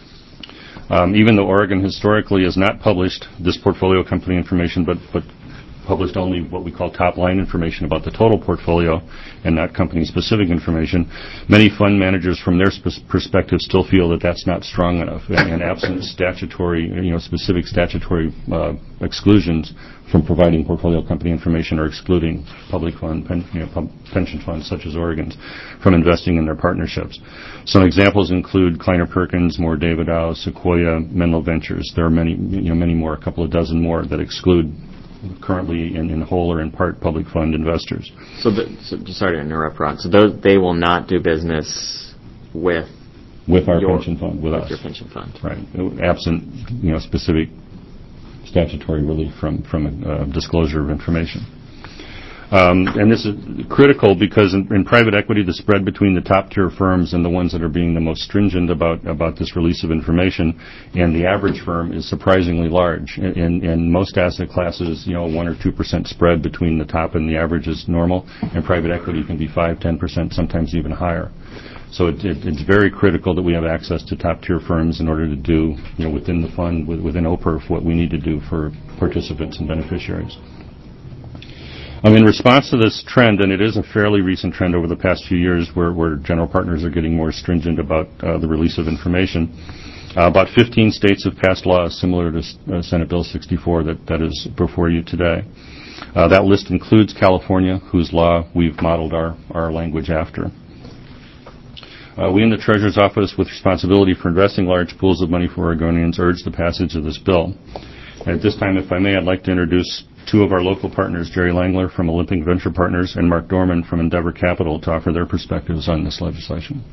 Even though Oregon historically has not published this portfolio company information, but published only what we call top-line information about the total portfolio and not company-specific information, many fund managers from their perspective still feel that that's not strong enough. And absent specific statutory exclusions from providing portfolio company information or excluding public fund pension funds such as Oregon's from investing in their partnerships. Some examples include Kleiner Perkins, Moore Davidow, Sequoia, Menlo Ventures. There are many more, a couple of dozen more that exclude currently in whole or in part public fund investors. So sorry to interrupt, Ron. So they will not do business with our pension fund, with us. Your pension fund, right? Absent specific statutory relief from disclosure of information. And this is critical because in private equity, the spread between the top-tier firms and the ones that are being the most stringent about this release of information and the average firm is surprisingly large. In most asset classes, 1 or 2% spread between the top and the average is normal, and private equity can be 5, 10%, sometimes even higher. So it's very critical that we have access to top-tier firms in order to do, within the fund, within OPERF, what we need to do for participants and beneficiaries. In response to this trend, and it is a fairly recent trend over the past few years where general partners are getting more stringent about the release of information, about 15 states have passed laws similar to Senate Bill 64 that is before you today. That list includes California, whose law we've modeled our language after. We in the Treasurer's Office, with responsibility for investing large pools of money for Oregonians, urge the passage of this bill. And at this time, if I may, I'd like to introduce two of our local partners, Jerry Langler from Olympic Venture Partners and Mark Dorman from Endeavor Capital, to offer their perspectives on this legislation.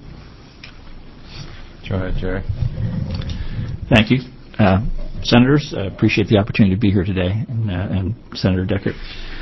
Go ahead, Jerry. Thank you. Senators, I appreciate the opportunity to be here today, and Senator Deckert.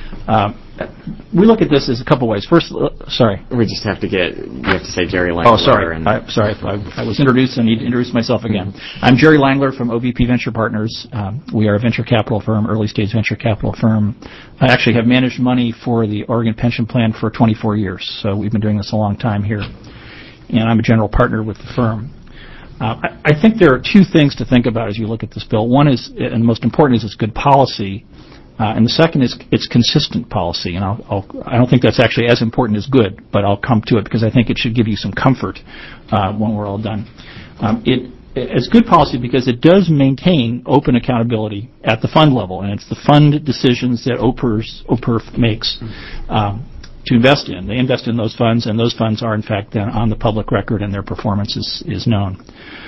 We look at this as a couple ways. First, sorry. We just have to you have to say Jerry Langler. Oh, sorry. I was introduced. I need to introduce myself again. I'm Jerry Langler from OVP Venture Partners. We are a venture capital firm, early stage venture capital firm. I actually have managed money for the Oregon Pension Plan for 24 years, so we've been doing this a long time here. And I'm a general partner with the firm. I think there are two things to think about as you look at this bill. One is, and most important, is it's good policy. And the second is it's consistent policy. And I don't think that's actually as important as good, but I'll come to it because I think it should give you some comfort when we're all done. It's good policy because it does maintain open accountability at the fund level, and it's the fund decisions that OPERF makes to invest in. They invest in those funds, and those funds are, in fact, then on the public record, and their performance is known.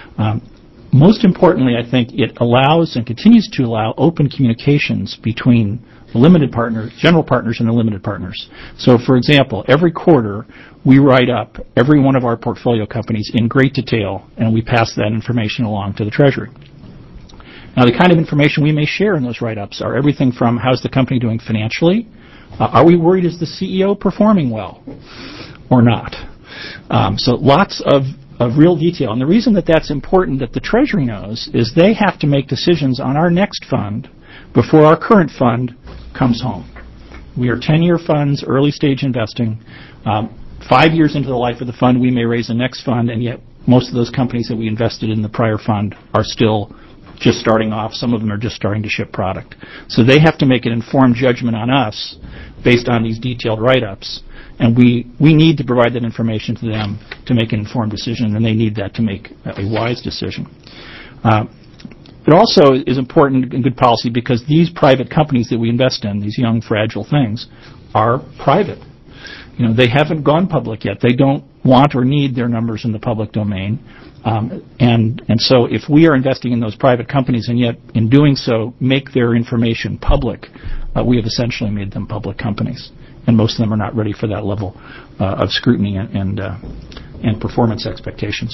Most importantly, I think it allows and continues to allow open communications between the limited partners, general partners, and the limited partners. So, for example, every quarter we write up every one of our portfolio companies in great detail, and we pass that information along to the Treasury. Now, the kind of information we may share in those write-ups are everything from how's the company doing financially, are we worried is the CEO performing well or not? So lots of real detail. And the reason that that's important that the Treasury knows is they have to make decisions on our next fund before our current fund comes home. We are 10-year funds, early stage investing. 5 years into the life of the fund, we may raise the next fund, and yet most of those companies that we invested in the prior fund are still just starting off. Some of them are just starting to ship product. So they have to make an informed judgment on us based on these detailed write-ups. And we need to provide that information to them to make an informed decision, and they need that to make a wise decision. It also is important in good policy because these private companies that we invest in, these young, fragile things, are private. They haven't gone public yet. They don't want or need their numbers in the public domain. And so if we are investing in those private companies and yet in doing so make their information public, we have essentially made them public companies. And most of them are not ready for that level of scrutiny and performance expectations.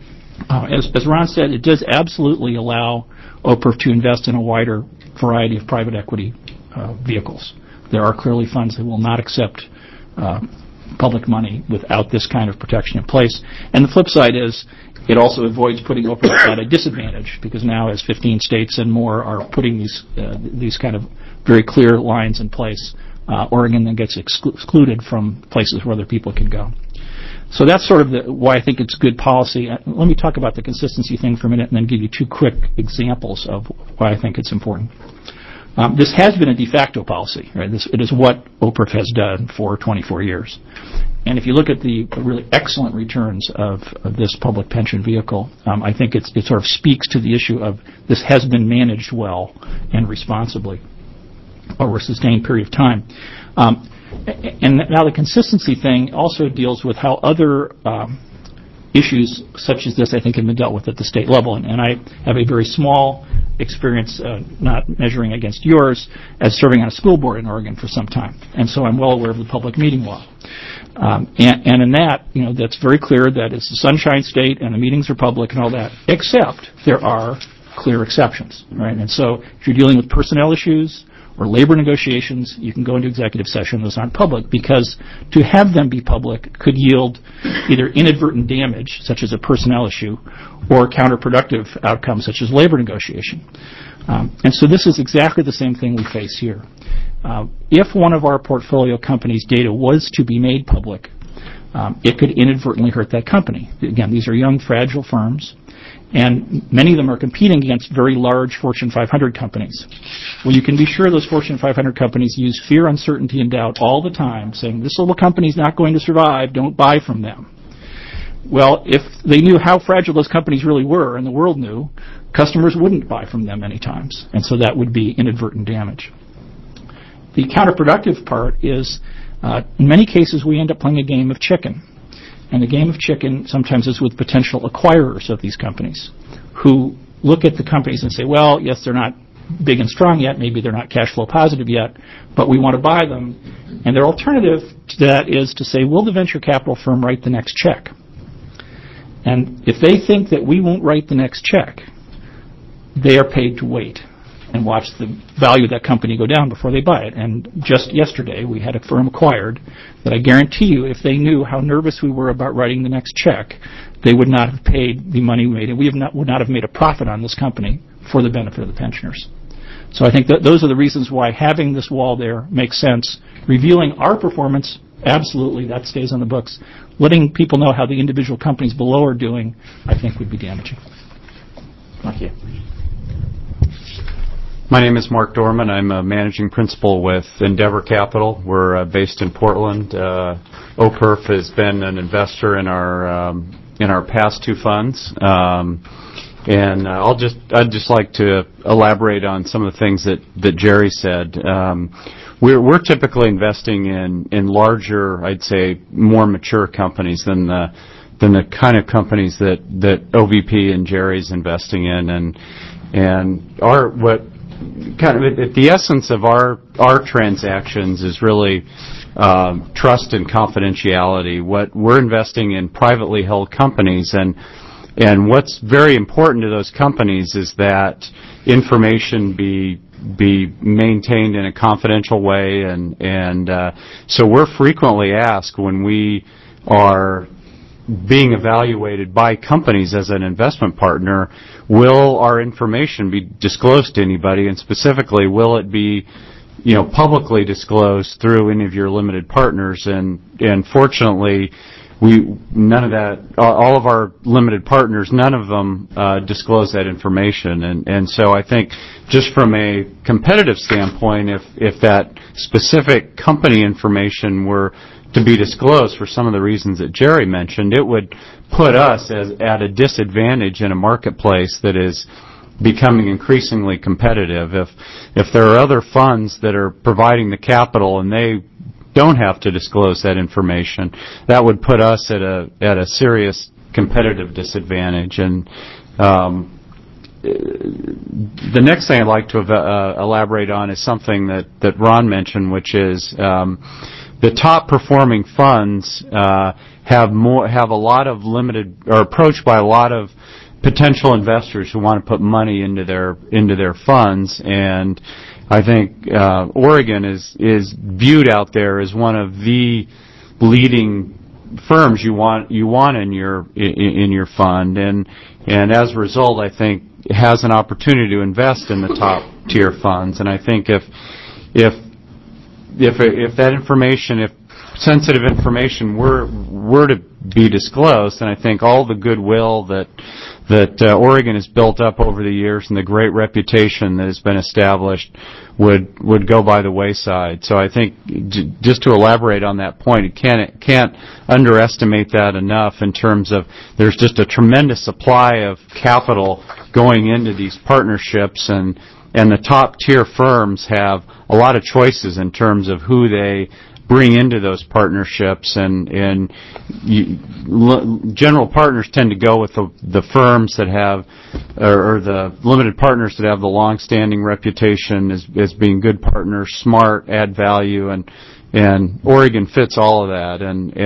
As Ron said, it does absolutely allow OPERF to invest in a wider variety of private equity vehicles. There are clearly funds that will not accept public money without this kind of protection in place. And the flip side is it also avoids putting OPERF at a disadvantage because now as 15 states and more are putting these kind of very clear lines in place, Oregon then gets excluded from places where other people can go. So that's sort of why I think it's good policy. Let me talk about the consistency thing for a minute and then give you two quick examples of why I think it's important. This has been a de facto policy, right? It is what OPERF has done for 24 years. And if you look at the really excellent returns of this public pension vehicle, I think it sort of speaks to the issue of this has been managed well and responsibly over a sustained period of time. And now the consistency thing also deals with how other issues such as this, I think, have been dealt with at the state level. And I have a very small experience, not measuring against yours, as serving on a school board in Oregon for some time. And so I'm well aware of the public meeting law. And in that, that's very clear that it's a sunshine state and the meetings are public and all that, except there are clear exceptions, right? And so if you're dealing with personnel issues or labor negotiations, you can go into executive session. Those aren't public because to have them be public could yield either inadvertent damage, such as a personnel issue, or counterproductive outcomes, such as labor negotiation. And so this is exactly the same thing we face here. If one of our portfolio companies' data was to be made public, it could inadvertently hurt that company. Again, these are young, fragile firms, and many of them are competing against very large Fortune 500 companies. Well, you can be sure those Fortune 500 companies use fear, uncertainty, and doubt all the time, saying, this little company's not going to survive, don't buy from them. Well, if they knew how fragile those companies really were, and the world knew, customers wouldn't buy from them many times, and so that would be inadvertent damage. The counterproductive part is, in many cases, we end up playing a game of chicken. And the game of chicken sometimes is with potential acquirers of these companies who look at the companies and say, well, yes, they're not big and strong yet, maybe they're not cash flow positive yet, but we want to buy them. And their alternative to that is to say, will the venture capital firm write the next check? And if they think that we won't write the next check, they are paid to wait and watch the value of that company go down before they buy it. And just yesterday, we had a firm acquired that I guarantee you, if they knew how nervous we were about writing the next check, they would not have paid the money we made, and we would not have made a profit on this company for the benefit of the pensioners. So I think that those are the reasons why having this wall there makes sense. Revealing our performance, absolutely, that stays on the books. Letting people know how the individual companies below are doing, I think, would be damaging. Thank you. My name is Mark Dorman. I'm a managing principal with Endeavor Capital. We're based in Portland. OPERF has been an investor in our past two funds. And I'd just like to elaborate on some of the things that Jerry said. We're typically investing in larger, I'd say, more mature companies than the kind of companies that OVP and Jerry's investing in, and what kind of the essence of our transactions is really trust and confidentiality. What we're investing in privately held companies, and what's very important to those companies is that information be maintained in a confidential way, and so we're frequently asked when we are being evaluated by companies as an investment partner, will our information be disclosed to anybody, and specifically, will it be, publicly disclosed through any of your limited partners? And fortunately, none of that. All of our limited partners, none of them disclose that information, and so I think just from a competitive standpoint, if that specific company information were to be disclosed for some of the reasons that Jerry mentioned, it would put us at a disadvantage in a marketplace that is becoming increasingly competitive. If there are other funds that are providing the capital and they don't have to disclose that information, that would put us at a serious competitive disadvantage. And the next thing I'd like to elaborate on is something that Ron mentioned, which is the top performing funds have a lot of limited, or approached by a lot of potential investors who want to put money into their funds, and I think Oregon is viewed out there as one of the leading firms you want in your fund, and as a result, I think it has an opportunity to invest in the top tier funds, and I think if that information, if sensitive information were to be disclosed, then I think all the goodwill that Oregon has built up over the years and the great reputation that has been established would go by the wayside. So I think just to elaborate on that point, it can't underestimate that enough in terms of there's just a tremendous supply of capital going into these partnerships, and the top tier firms have a lot of choices in terms of who they bring into those partnerships, and general partners tend to go with the firms that have, or the limited partners that have the long-standing reputation as being good partners, smart, add value, and Oregon fits all of that,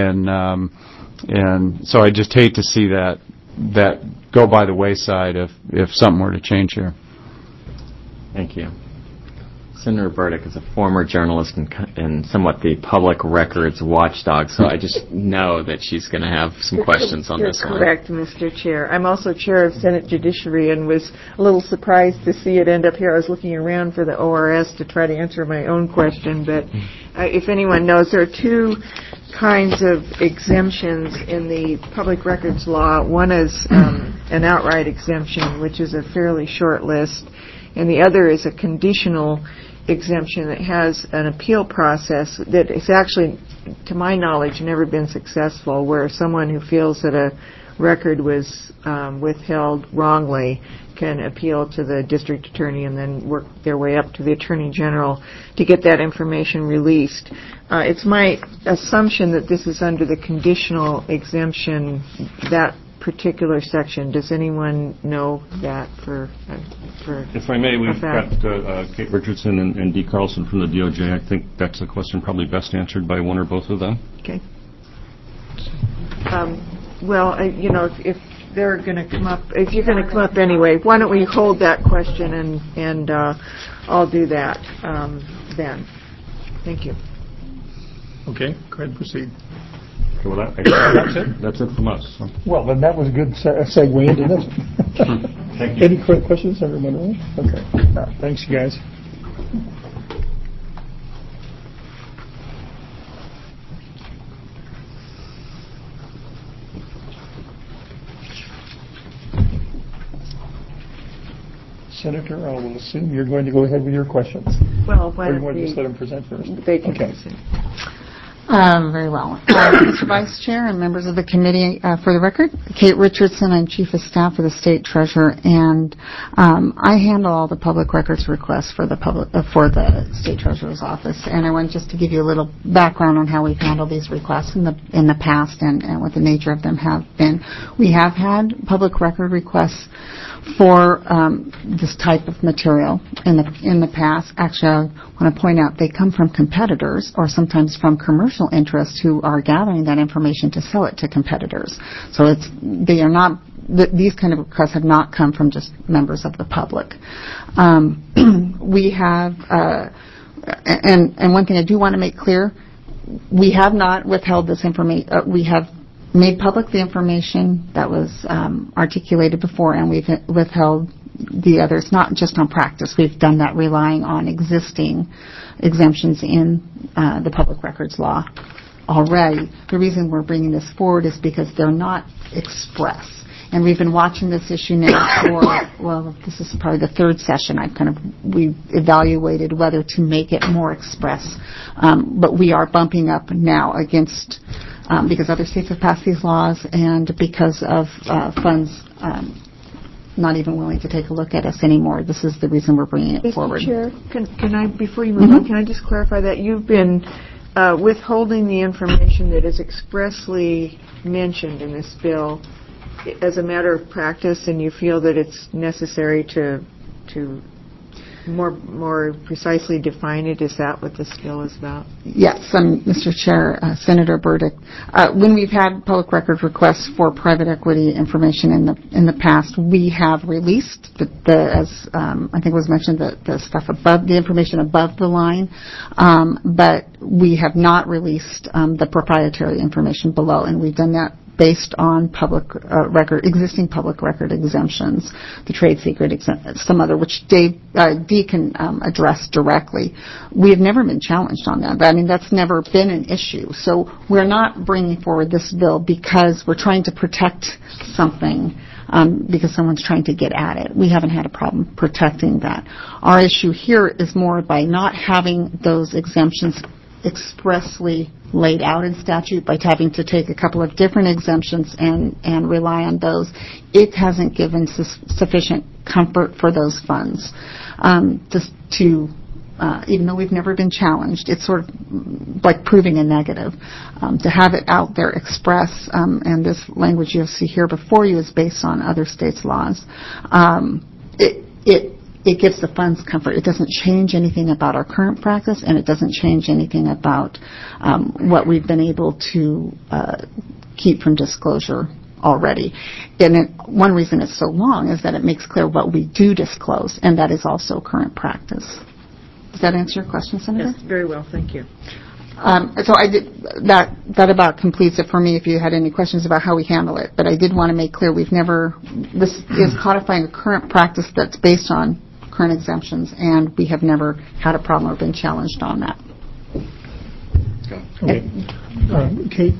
and so I just hate to see that go by the wayside if something were to change here. Thank you. Senator Burdick is a former journalist and somewhat the public records watchdog, so I just know that she's going to have some questions on this one. You're correct, Mr. Chair. I'm also chair of Senate Judiciary and was a little surprised to see it end up here. I was looking around for the ORS to try to answer my own question, but if anyone knows, there are two kinds of exemptions in the public records law. One is an outright exemption, which is a fairly short list, and the other is a conditional exemption that has an appeal process that is actually, to my knowledge, never been successful, where someone who feels that a record was withheld wrongly can appeal to the district attorney and then work their way up to the attorney general to get that information released. It's my assumption that this is under the conditional exemption, that particular section. Does anyone know that for If I may, we've got Kate Richardson and Dee Carlson from the DOJ. I think that's a question probably best answered by one or both of them. Okay. If they're going to come up, if you're going to come up anyway, why don't we hold that question and I'll do that then. Thank you. Okay, go ahead and proceed. Okay, well, that's it. That's it from us. So. Well, then that was a good segue into this. Thank you. Any quick questions, everyone? Okay. Thanks, you guys. Senator, I will assume you're going to go ahead with your questions. Well, or you want to just let them present first? They can present. Very well. Mr. Vice Chair and members of the committee, for the record, Kate Richardson, I'm Chief of Staff for the State Treasurer, and I handle all the public records requests for the State Treasurer's Office. And I want just to give you a little background on how we've handled these requests in the past and what the nature of them have been. We have had public record requests for this type of material in the past. Actually, I want to point out they come from competitors or sometimes from commercial interests who are gathering that information to sell it to competitors. So these kind of requests have not come from just members of the public. We have, and one thing I do want to make clear, we have not withheld this information. We have made public the information that was articulated before, and we've withheld the others, not just on practice. We've done that relying on existing exemptions in the public records law already. The reason we're bringing this forward is because they're not express. And we've been watching this issue now for, this is probably the third session. We've evaluated whether to make it more express. But we are bumping up now against, because other states have passed these laws and because of funds not even willing to take a look at us anymore. This is the reason we're bringing it forward. Mr. Chair, can I, before you move on, can I just clarify that you've been withholding the information that is expressly mentioned in this bill as a matter of practice, and you feel that it's necessary to more precisely define it? Is that what this bill is about? Yes, Mr. Chair, Senator Burdick. When we've had public record requests for private equity information in the past, we have released as I think was mentioned, the stuff above the information above the line, but we have not released the proprietary information below, and we've done that based on existing public record exemptions, the trade secret exemption, some other, which Dee can address directly. We have never been challenged on that. I mean, that's never been an issue. So we're not bringing forward this bill because we're trying to protect something because someone's trying to get at it. We haven't had a problem protecting that. Our issue here is more by not having those exemptions expressly laid out in statute, by having to take a couple of different exemptions and rely on those. It hasn't given sufficient comfort for those funds even though we've never been challenged, it's sort of like proving a negative. To have it out there express, and this language you'll see here before you is based on other states' laws, it gives the funds comfort. It doesn't change anything about our current practice, and it doesn't change anything about what we've been able to keep from disclosure already. And one reason it's so long is that it makes clear what we do disclose, and that is also current practice. Does that answer your question, Senator? Yes, very well. Thank you. So I did that about completes it for me. If you had any questions about how we handle it, but I did want to make clear this is codifying a current practice that's based on current exemptions, and we have never had a problem or been challenged on that. Okay. Kate,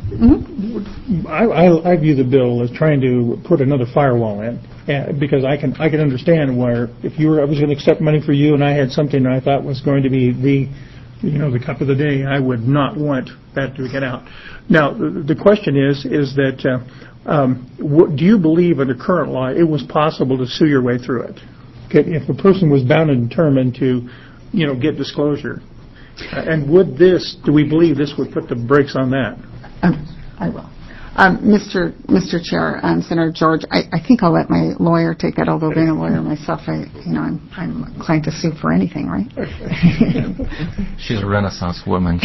I view the bill as trying to put another firewall in, because I can understand where if I was going to accept money for you and I had something that I thought was going to be the cup of the day, I would not want that to get out. Now, the question is that do you believe under current law it was possible to sue your way through it? Okay, if a person was bound and determined to, get disclosure, and do we believe this would put the brakes on that? I will. Mr. Chair, Senator George, I think I'll let my lawyer take that, although being a lawyer myself, I'm inclined to sue for anything, right? She's a Renaissance woman.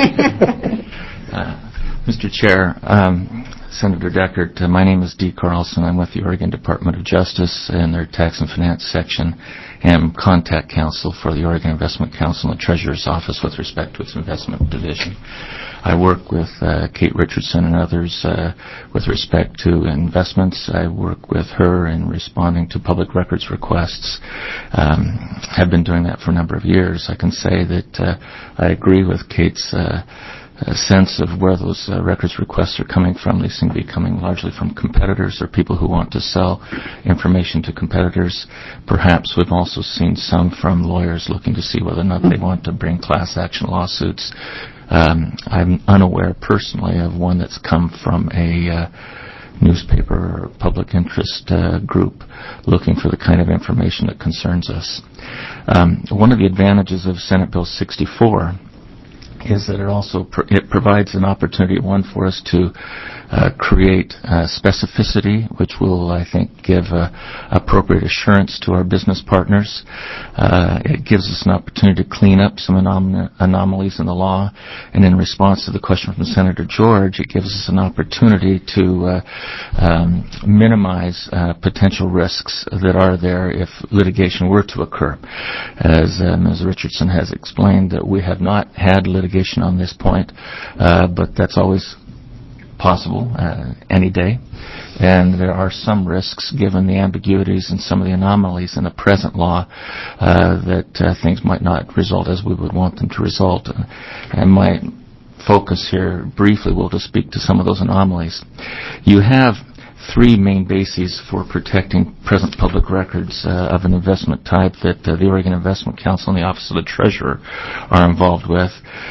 Mr. Chair, Senator Deckert, my name is Dee Carlson. I'm with the Oregon Department of Justice in their Tax and Finance section, and I'm contact counsel for the Oregon Investment Council and the Treasurer's Office with respect to its investment division. I work with Kate Richardson and others with respect to investments. I work with her in responding to public records requests. Have been doing that for a number of years. I can say that I agree with Kate's sense of where those records requests are coming from. They seem to be coming largely from competitors or people who want to sell information to competitors. Perhaps we've also seen some from lawyers looking to see whether or not they want to bring class action lawsuits. I'm unaware personally of one that's come from a newspaper or public interest group looking for the kind of information that concerns us. One of the advantages of Senate Bill 64 is that it provides an opportunity, one, for us to create specificity, which will, I think, give appropriate assurance to our business partners. It gives us an opportunity to clean up some anomalies in the law. And in response to the question from Senator George, it gives us an opportunity to minimize potential risks that are there if litigation were to occur. As Ms. Richardson has explained, that we have not had litigation on this point, but that's always possible any day, and there are some risks given the ambiguities and some of the anomalies in the present law that things might not result as we would want them to result. And my focus here briefly will just speak to some of those anomalies. You have three main bases for protecting present public records of an investment type that the Oregon Investment Council and the Office of the Treasurer are involved with.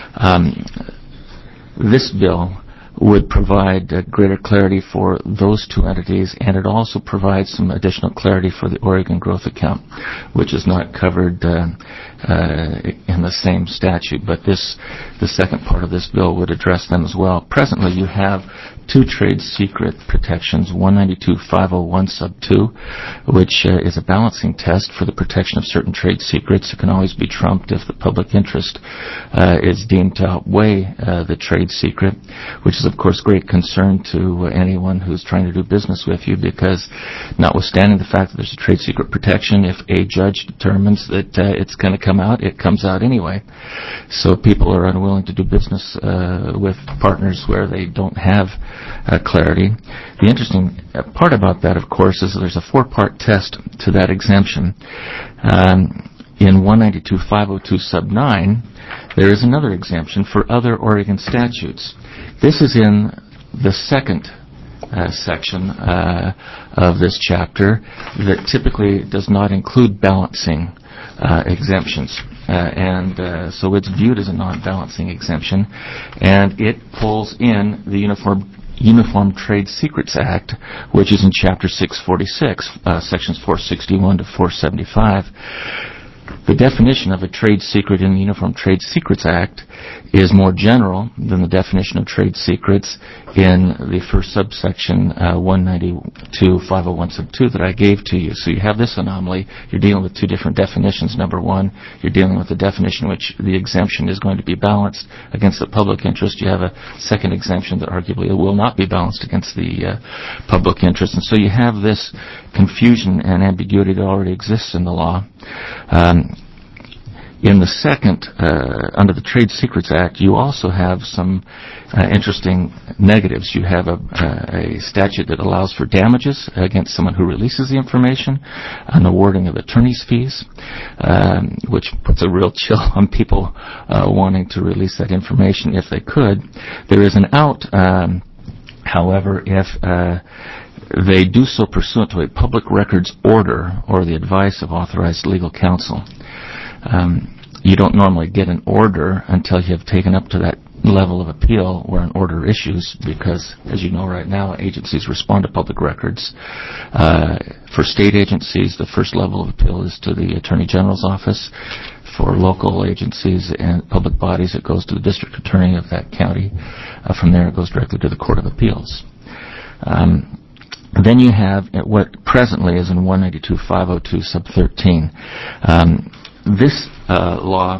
This bill would provide greater clarity for those two entities, and it also provides some additional clarity for the Oregon Growth Account, which is not covered in the same statute, but the second part of this bill would address them as well. Presently, you have two trade secret protections, 192-501 sub 2, which is a balancing test for the protection of certain trade secrets. It can always be trumped if the public interest is deemed to outweigh the trade secret, which is, of course, great concern to anyone who's trying to do business with you, because notwithstanding the fact that there's a trade secret protection, if a judge determines that it's going to come out, it comes out anyway. So people are unwilling to do business with partners where they don't have clarity. The interesting part about that, of course, is that there's a four-part test to that exemption. In 192-502 sub 9, there is another exemption for other Oregon statutes. This is in the second section of this chapter that typically does not include balancing exemptions. So it's viewed as a non-balancing exemption, and it pulls in the Uniform Trade Secrets Act, which is in Chapter 646, Sections 461 to 475. The definition of a trade secret in the Uniform Trade Secrets Act is more general than the definition of trade secrets in the first subsection 192-501 sub 2 that I gave to you. So you have this anomaly. You're dealing with two different definitions. Number one, you're dealing with the definition in which the exemption is going to be balanced against the public interest. You have a second exemption that arguably will not be balanced against the public interest. And so you have this confusion and ambiguity that already exists in the law. In the second, under the Trade Secrets Act, you also have some interesting negatives. You have a statute that allows for damages against someone who releases the information, an awarding of attorney's fees, which puts a real chill on people wanting to release that information if they could. There is an out, however, if they do so pursuant to a public records order or the advice of authorized legal counsel. You don't normally get an order until you have taken up to that level of appeal where an order issues, because, as you know right now, agencies respond to public records. For state agencies, the first level of appeal is to the Attorney General's office. For local agencies and public bodies, it goes to the district attorney of that county. From there, it goes directly to the Court of Appeals. Then you have what presently is in 192.502 sub 13. This law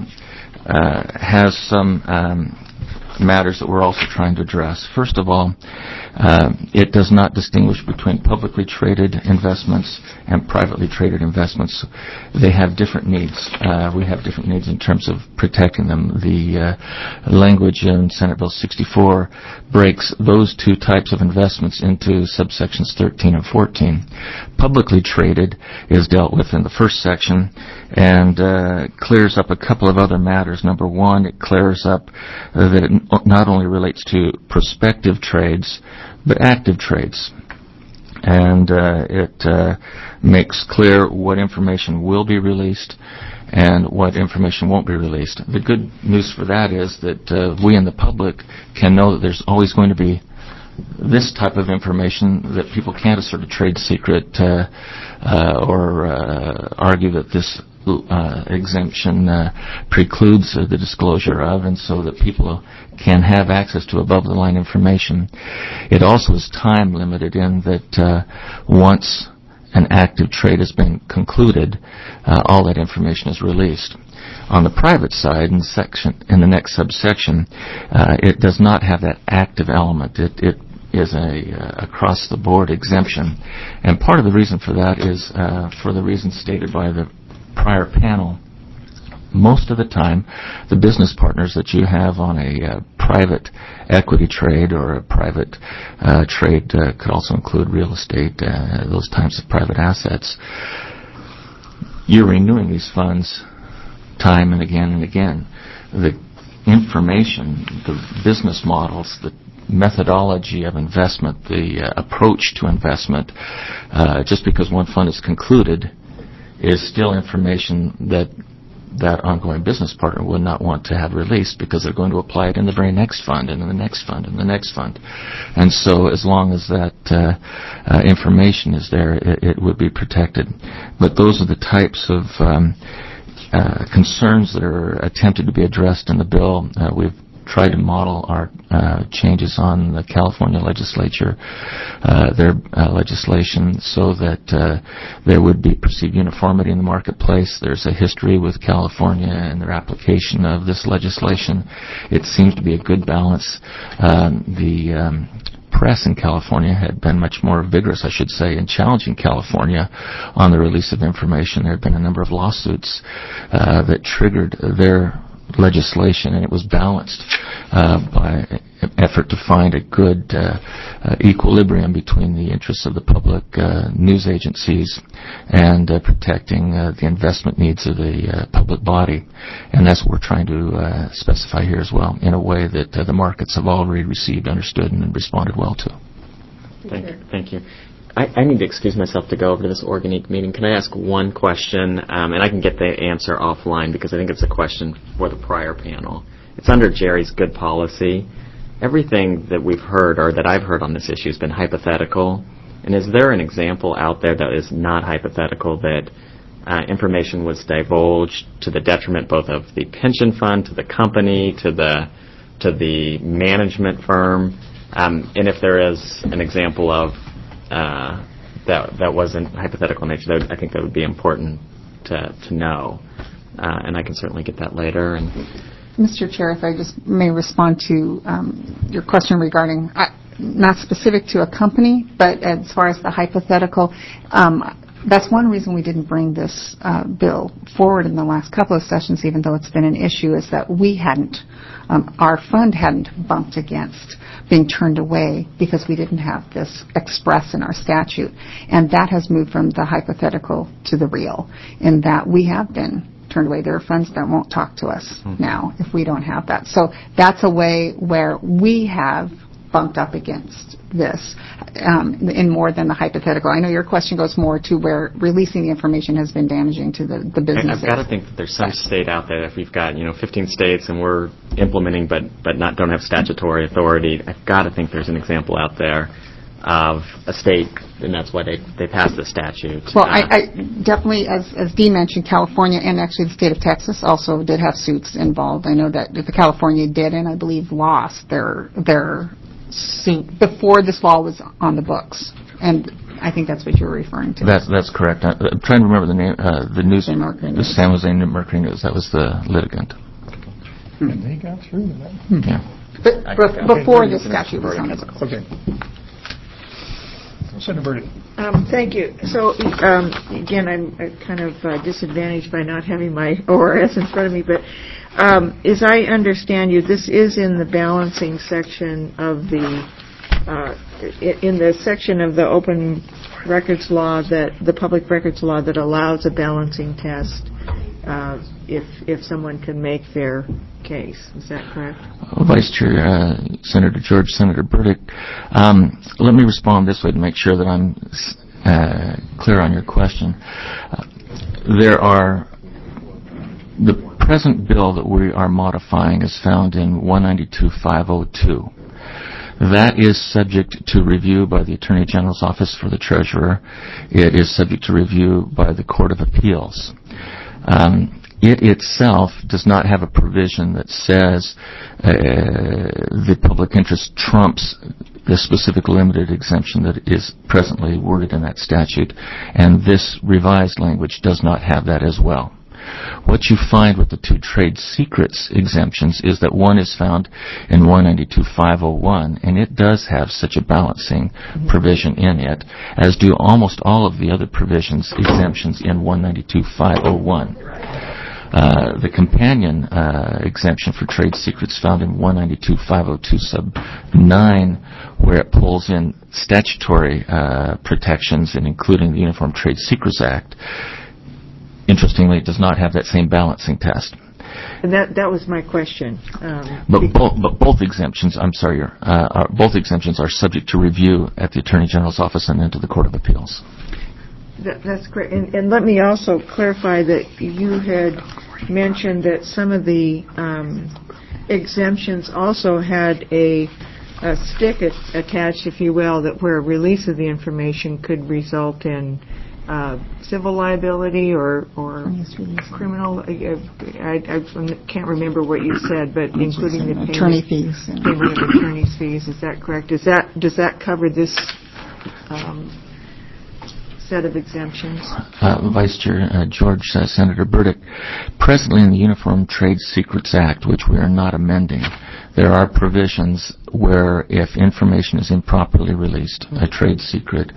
has some matters that we're also trying to address. First of all, it does not distinguish between publicly traded investments and privately traded investments. They have different needs. We have different needs in terms of protecting them. The language in Senate Bill 64 breaks those two types of investments into subsections 13 and 14. Publicly traded is dealt with in the first section and clears up a couple of other matters. Number one, it clears up that it not only relates to prospective trades, but active trades. And it makes clear what information will be released and what information won't be released. The good news for that is that we in the public can know that there's always going to be this type of information, that people can't assert a trade secret or argue that this exemption precludes the disclosure of, and so that people can have access to above-the-line information. It also is time limited in that once an active trade has been concluded, all that information is released. On the private side, in the next subsection, it does not have that active element. It is a across-the-board exemption, and part of the reason for that is for the reasons stated by the prior panel. Most of the time, the business partners that you have on a private equity trade or a private trade could also include real estate, those types of private assets. You're renewing these funds time and again. The information, the business models, the methodology of investment, the approach to investment, just because one fund is concluded, is still information that that ongoing business partner would not want to have released, because they're going to apply it in the very next fund and in the next fund and the next fund. And so as long as that information is there, it would be protected. But those are the types of concerns that are attempted to be addressed in the bill. We've tried to model our changes on the California legislature, their legislation, so that there would be perceived uniformity in the marketplace. There's a history with California and their application of this legislation. It seems to be a good balance. The press in California had been much more vigorous, I should say, in challenging California on the release of information. There had been a number of lawsuits that triggered their legislation, and it was balanced by an effort to find a good equilibrium between the interests of the public news agencies and protecting the investment needs of the public body. And that's what we're trying to specify here as well, in a way that the markets have already received, understood, and responded well to. Thank you. I need to excuse myself to go over to this Organic meeting. Can I ask one question? And I can get the answer offline, because I think it's a question for the prior panel. It's under Jerry's good policy. Everything that we've heard, or that I've heard on this issue, has been hypothetical. And is there an example out there that is not hypothetical, that information was divulged to the detriment both of the pension fund, to the company, to the management firm? And if there is an example of that wasn't hypothetical in nature, I think that would be important to know. And I can certainly get that later. And Mr. Chair, if I just may respond to your question regarding, not specific to a company, but as far as the hypothetical, that's one reason we didn't bring this bill forward in the last couple of sessions, even though it's been an issue, is that we hadn't, our fund hadn't bumped against being turned away because we didn't have this express in our statute. And that has moved from the hypothetical to the real, in that we have been turned away. There are funds that won't talk to us now if we don't have that. So that's a way where we have bumped up against this in more than the hypothetical. I know your question goes more to where releasing the information has been damaging to the businesses. I've got to think that there's some state out there, if we've got 15 states and we're implementing but don't have statutory authority, I've got to think there's an example out there of a state, and that's why they passed the statute. Well, I definitely, as Dee mentioned, California and actually the state of Texas also did have suits involved. I know that the California did, and I believe lost their suit before this law was on the books. And I think that's what you're referring to. That's correct. I'm trying to remember the name. The news, the San Jose Mercury News. That was the litigant. And they got through to that. Yeah. But before the statute was on the books. Okay. Senator Burdick. Thank you. So, again, I'm kind of disadvantaged by not having my ORS in front of me, but as I understand you, this is in the balancing section of in the section of the open records law, the public records law that allows a balancing test if someone can make their case. Is that correct? Vice Chair, Senator George, Senator Burdick, let me respond this way to make sure that I'm clear on your question. The present bill that we are modifying is found in 192.502. That is subject to review by the Attorney General's Office for the Treasurer. It is subject to review by the Court of Appeals. It itself does not have a provision that says the public interest trumps the specific limited exemption that is presently worded in that statute, and this revised language does not have that as well. What you find with the two trade secrets exemptions is that one is found in 192.501, and it does have such a balancing provision in it, as do almost all of the other provisions, exemptions in 192.501. The companion exemption for trade secrets found in 192.502 sub 9, where it pulls in statutory protections and including the Uniform Trade Secrets Act, interestingly, it does not have that same balancing test. And that was my question. But both exemptions, both exemptions are subject to review at the Attorney General's Office and then to the Court of Appeals. That's great. And let me also clarify that you had mentioned that some of the exemptions also had a stick attached, if you will, that where release of the information could result in civil liability or criminal. I can't remember what you said, but including the attorney fees. Payment of attorney's fees. Is that correct? Does that cover this set of exemptions? Vice Chair George, Senator Burdick, presently in the Uniform Trade Secrets Act, which we are not amending, there are provisions where if information is improperly released, a trade secret,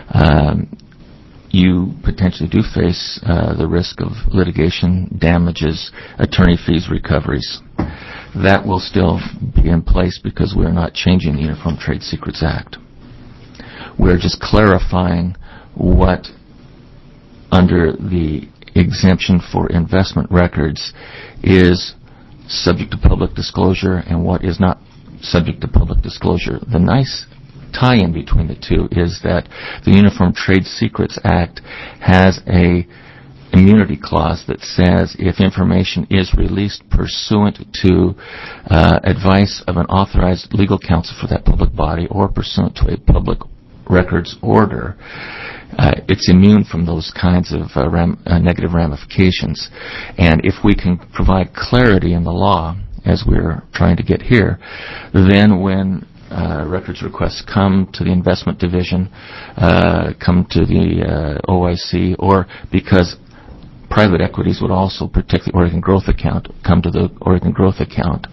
you potentially do face the risk of litigation, damages, attorney fees, recoveries. That will still be in place because we are not changing the Uniform Trade Secrets Act. We're just clarifying what, under the exemption for investment records, is subject to public disclosure and what is not subject to public disclosure. The nice tie-in between the two is that the Uniform Trade Secrets Act has a immunity clause that says if information is released pursuant to advice of an authorized legal counsel for that public body or pursuant to a public records order, it's immune from those kinds of negative ramifications. And if we can provide clarity in the law, as we're trying to get here, then when records requests come to the investment division, come to the OIC, or because private equities would also, particularly Oregon Growth Account, come to the Oregon Growth Account,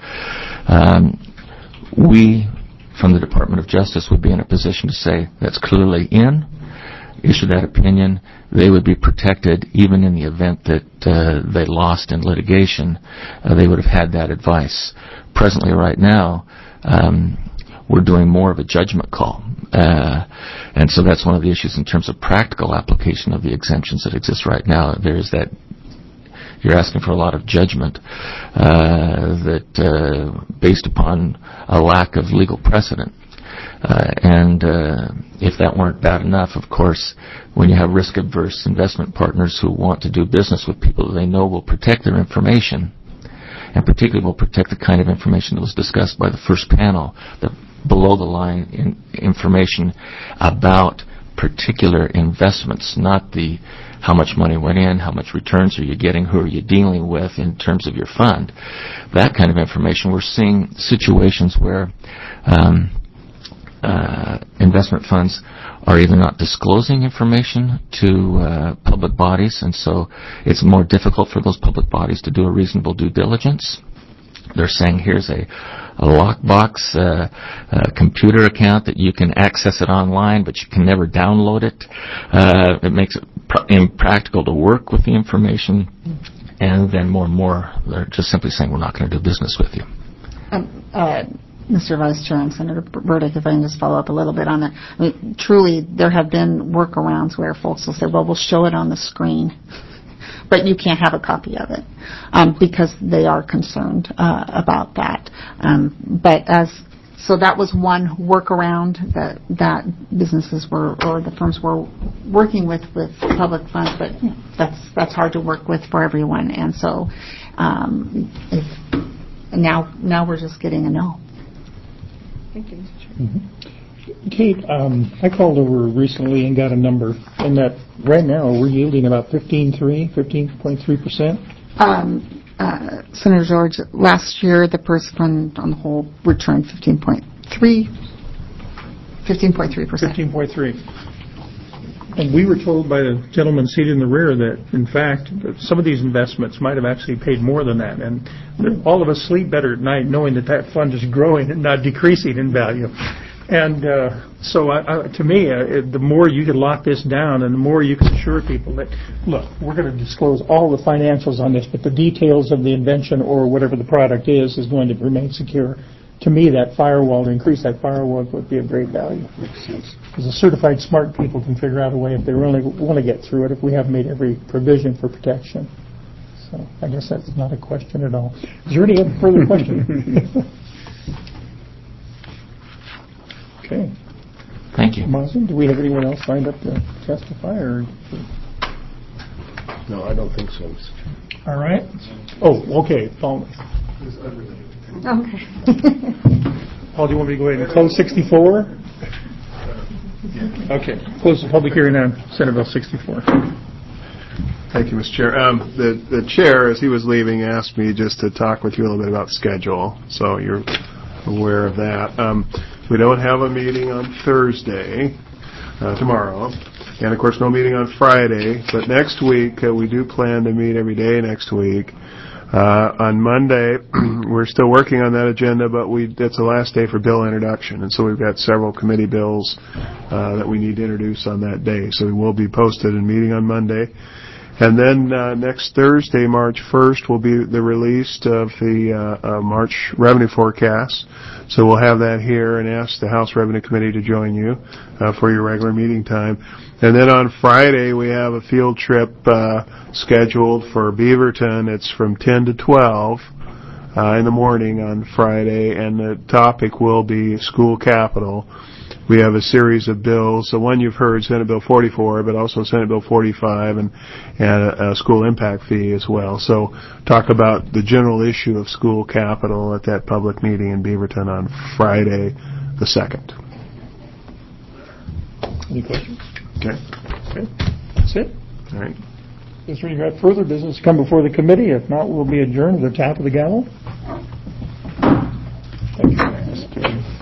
we from the Department of Justice would be in a position to say that's clearly in. issue that opinion, they would be protected even in the event that they lost in litigation. They would have had that advice. Presently, right now, we're doing more of a judgment call. And so that's one of the issues in terms of practical application of the exemptions that exist right now. There's that you're asking for a lot of judgment that based upon a lack of legal precedent. And if that weren't bad enough, of course, when you have risk-averse investment partners who want to do business with people that they know will protect their information, and particularly will protect the kind of information that was discussed by the first panel, the below-the-line information about particular investments, not the how much money went in, how much returns are you getting, who are you dealing with in terms of your fund. That kind of information. We're seeing situations where investment funds are either not disclosing information to public bodies, and so it's more difficult for those public bodies to do a reasonable due diligence. They're saying here's a lockbox computer account that you can access it online, but you can never download it. It makes it impractical to work with the information, and then more and more they're just simply saying we're not going to do business with you. Mr. Vice Chair and Senator Burdick, if I can just follow up a little bit on that. I mean, truly, there have been workarounds where folks will say, well, we'll show it on the screen, but you can't have a copy of it because they are concerned about that. So that was one workaround that businesses were, or the firms were working with public funds, but that's hard to work with for everyone. And so now we're just getting a no. Thank you, Mr. Chairman. Kate, I called over recently and got a number, and that right now we're yielding about 15.3%. Senator George, last year the PERS fund on the whole returned 15.3%. 15.3. And we were told by the gentleman seated in the rear that, in fact, some of these investments might have actually paid more than that. And all of us sleep better at night knowing that that fund is growing and not decreasing in value. And so to me, the more you can lock this down and the more you can assure people that, look, we're going to disclose all the financials on this, but the details of the invention or whatever the product is going to remain secure. To me, that firewall, to increase that firewall, would be of great value. Makes sense. Because the certified smart people can figure out a way if they really want to get through it, if we have made every provision for protection. So I guess that's not a question at all. Is there any other further question? Okay. Thank you. Mazen, do we have anyone else signed up to testify? Or? No, I don't think so, Mr. Chairman. All right. Oh, okay. Paul. Okay. Paul, do you want me to go ahead and close 64? Okay. Close the public hearing on Senate Bill 64. Thank you, Mr. Chair. The chair, as he was leaving, asked me just to talk with you a little bit about schedule, so you're aware of that. We don't have a meeting on Thursday, tomorrow, and of course no meeting on Friday, but next week we do plan to meet every day next week. On Monday, we're still working on that agenda, but that's the last day for bill introduction, and so we've got several committee bills that we need to introduce on that day. So we will be posted and meeting on Monday. And then next Thursday, March 1st, will be the release of the March revenue forecast. So we'll have that here and ask the House Revenue Committee to join you for your regular meeting time. And then on Friday, we have a field trip scheduled for Beaverton. It's from 10 to 12 in the morning on Friday, and the topic will be school capital. We have a series of bills. The one you've heard, Senate Bill 44, but also Senate Bill 45 and a school impact fee as well. So talk about the general issue of school capital at that public meeting in Beaverton on Friday the 2nd. Any questions? Okay. That's it. All right. Is there any further business to come before the committee? If not, we'll be adjourned to the tap of the gavel. Thank you.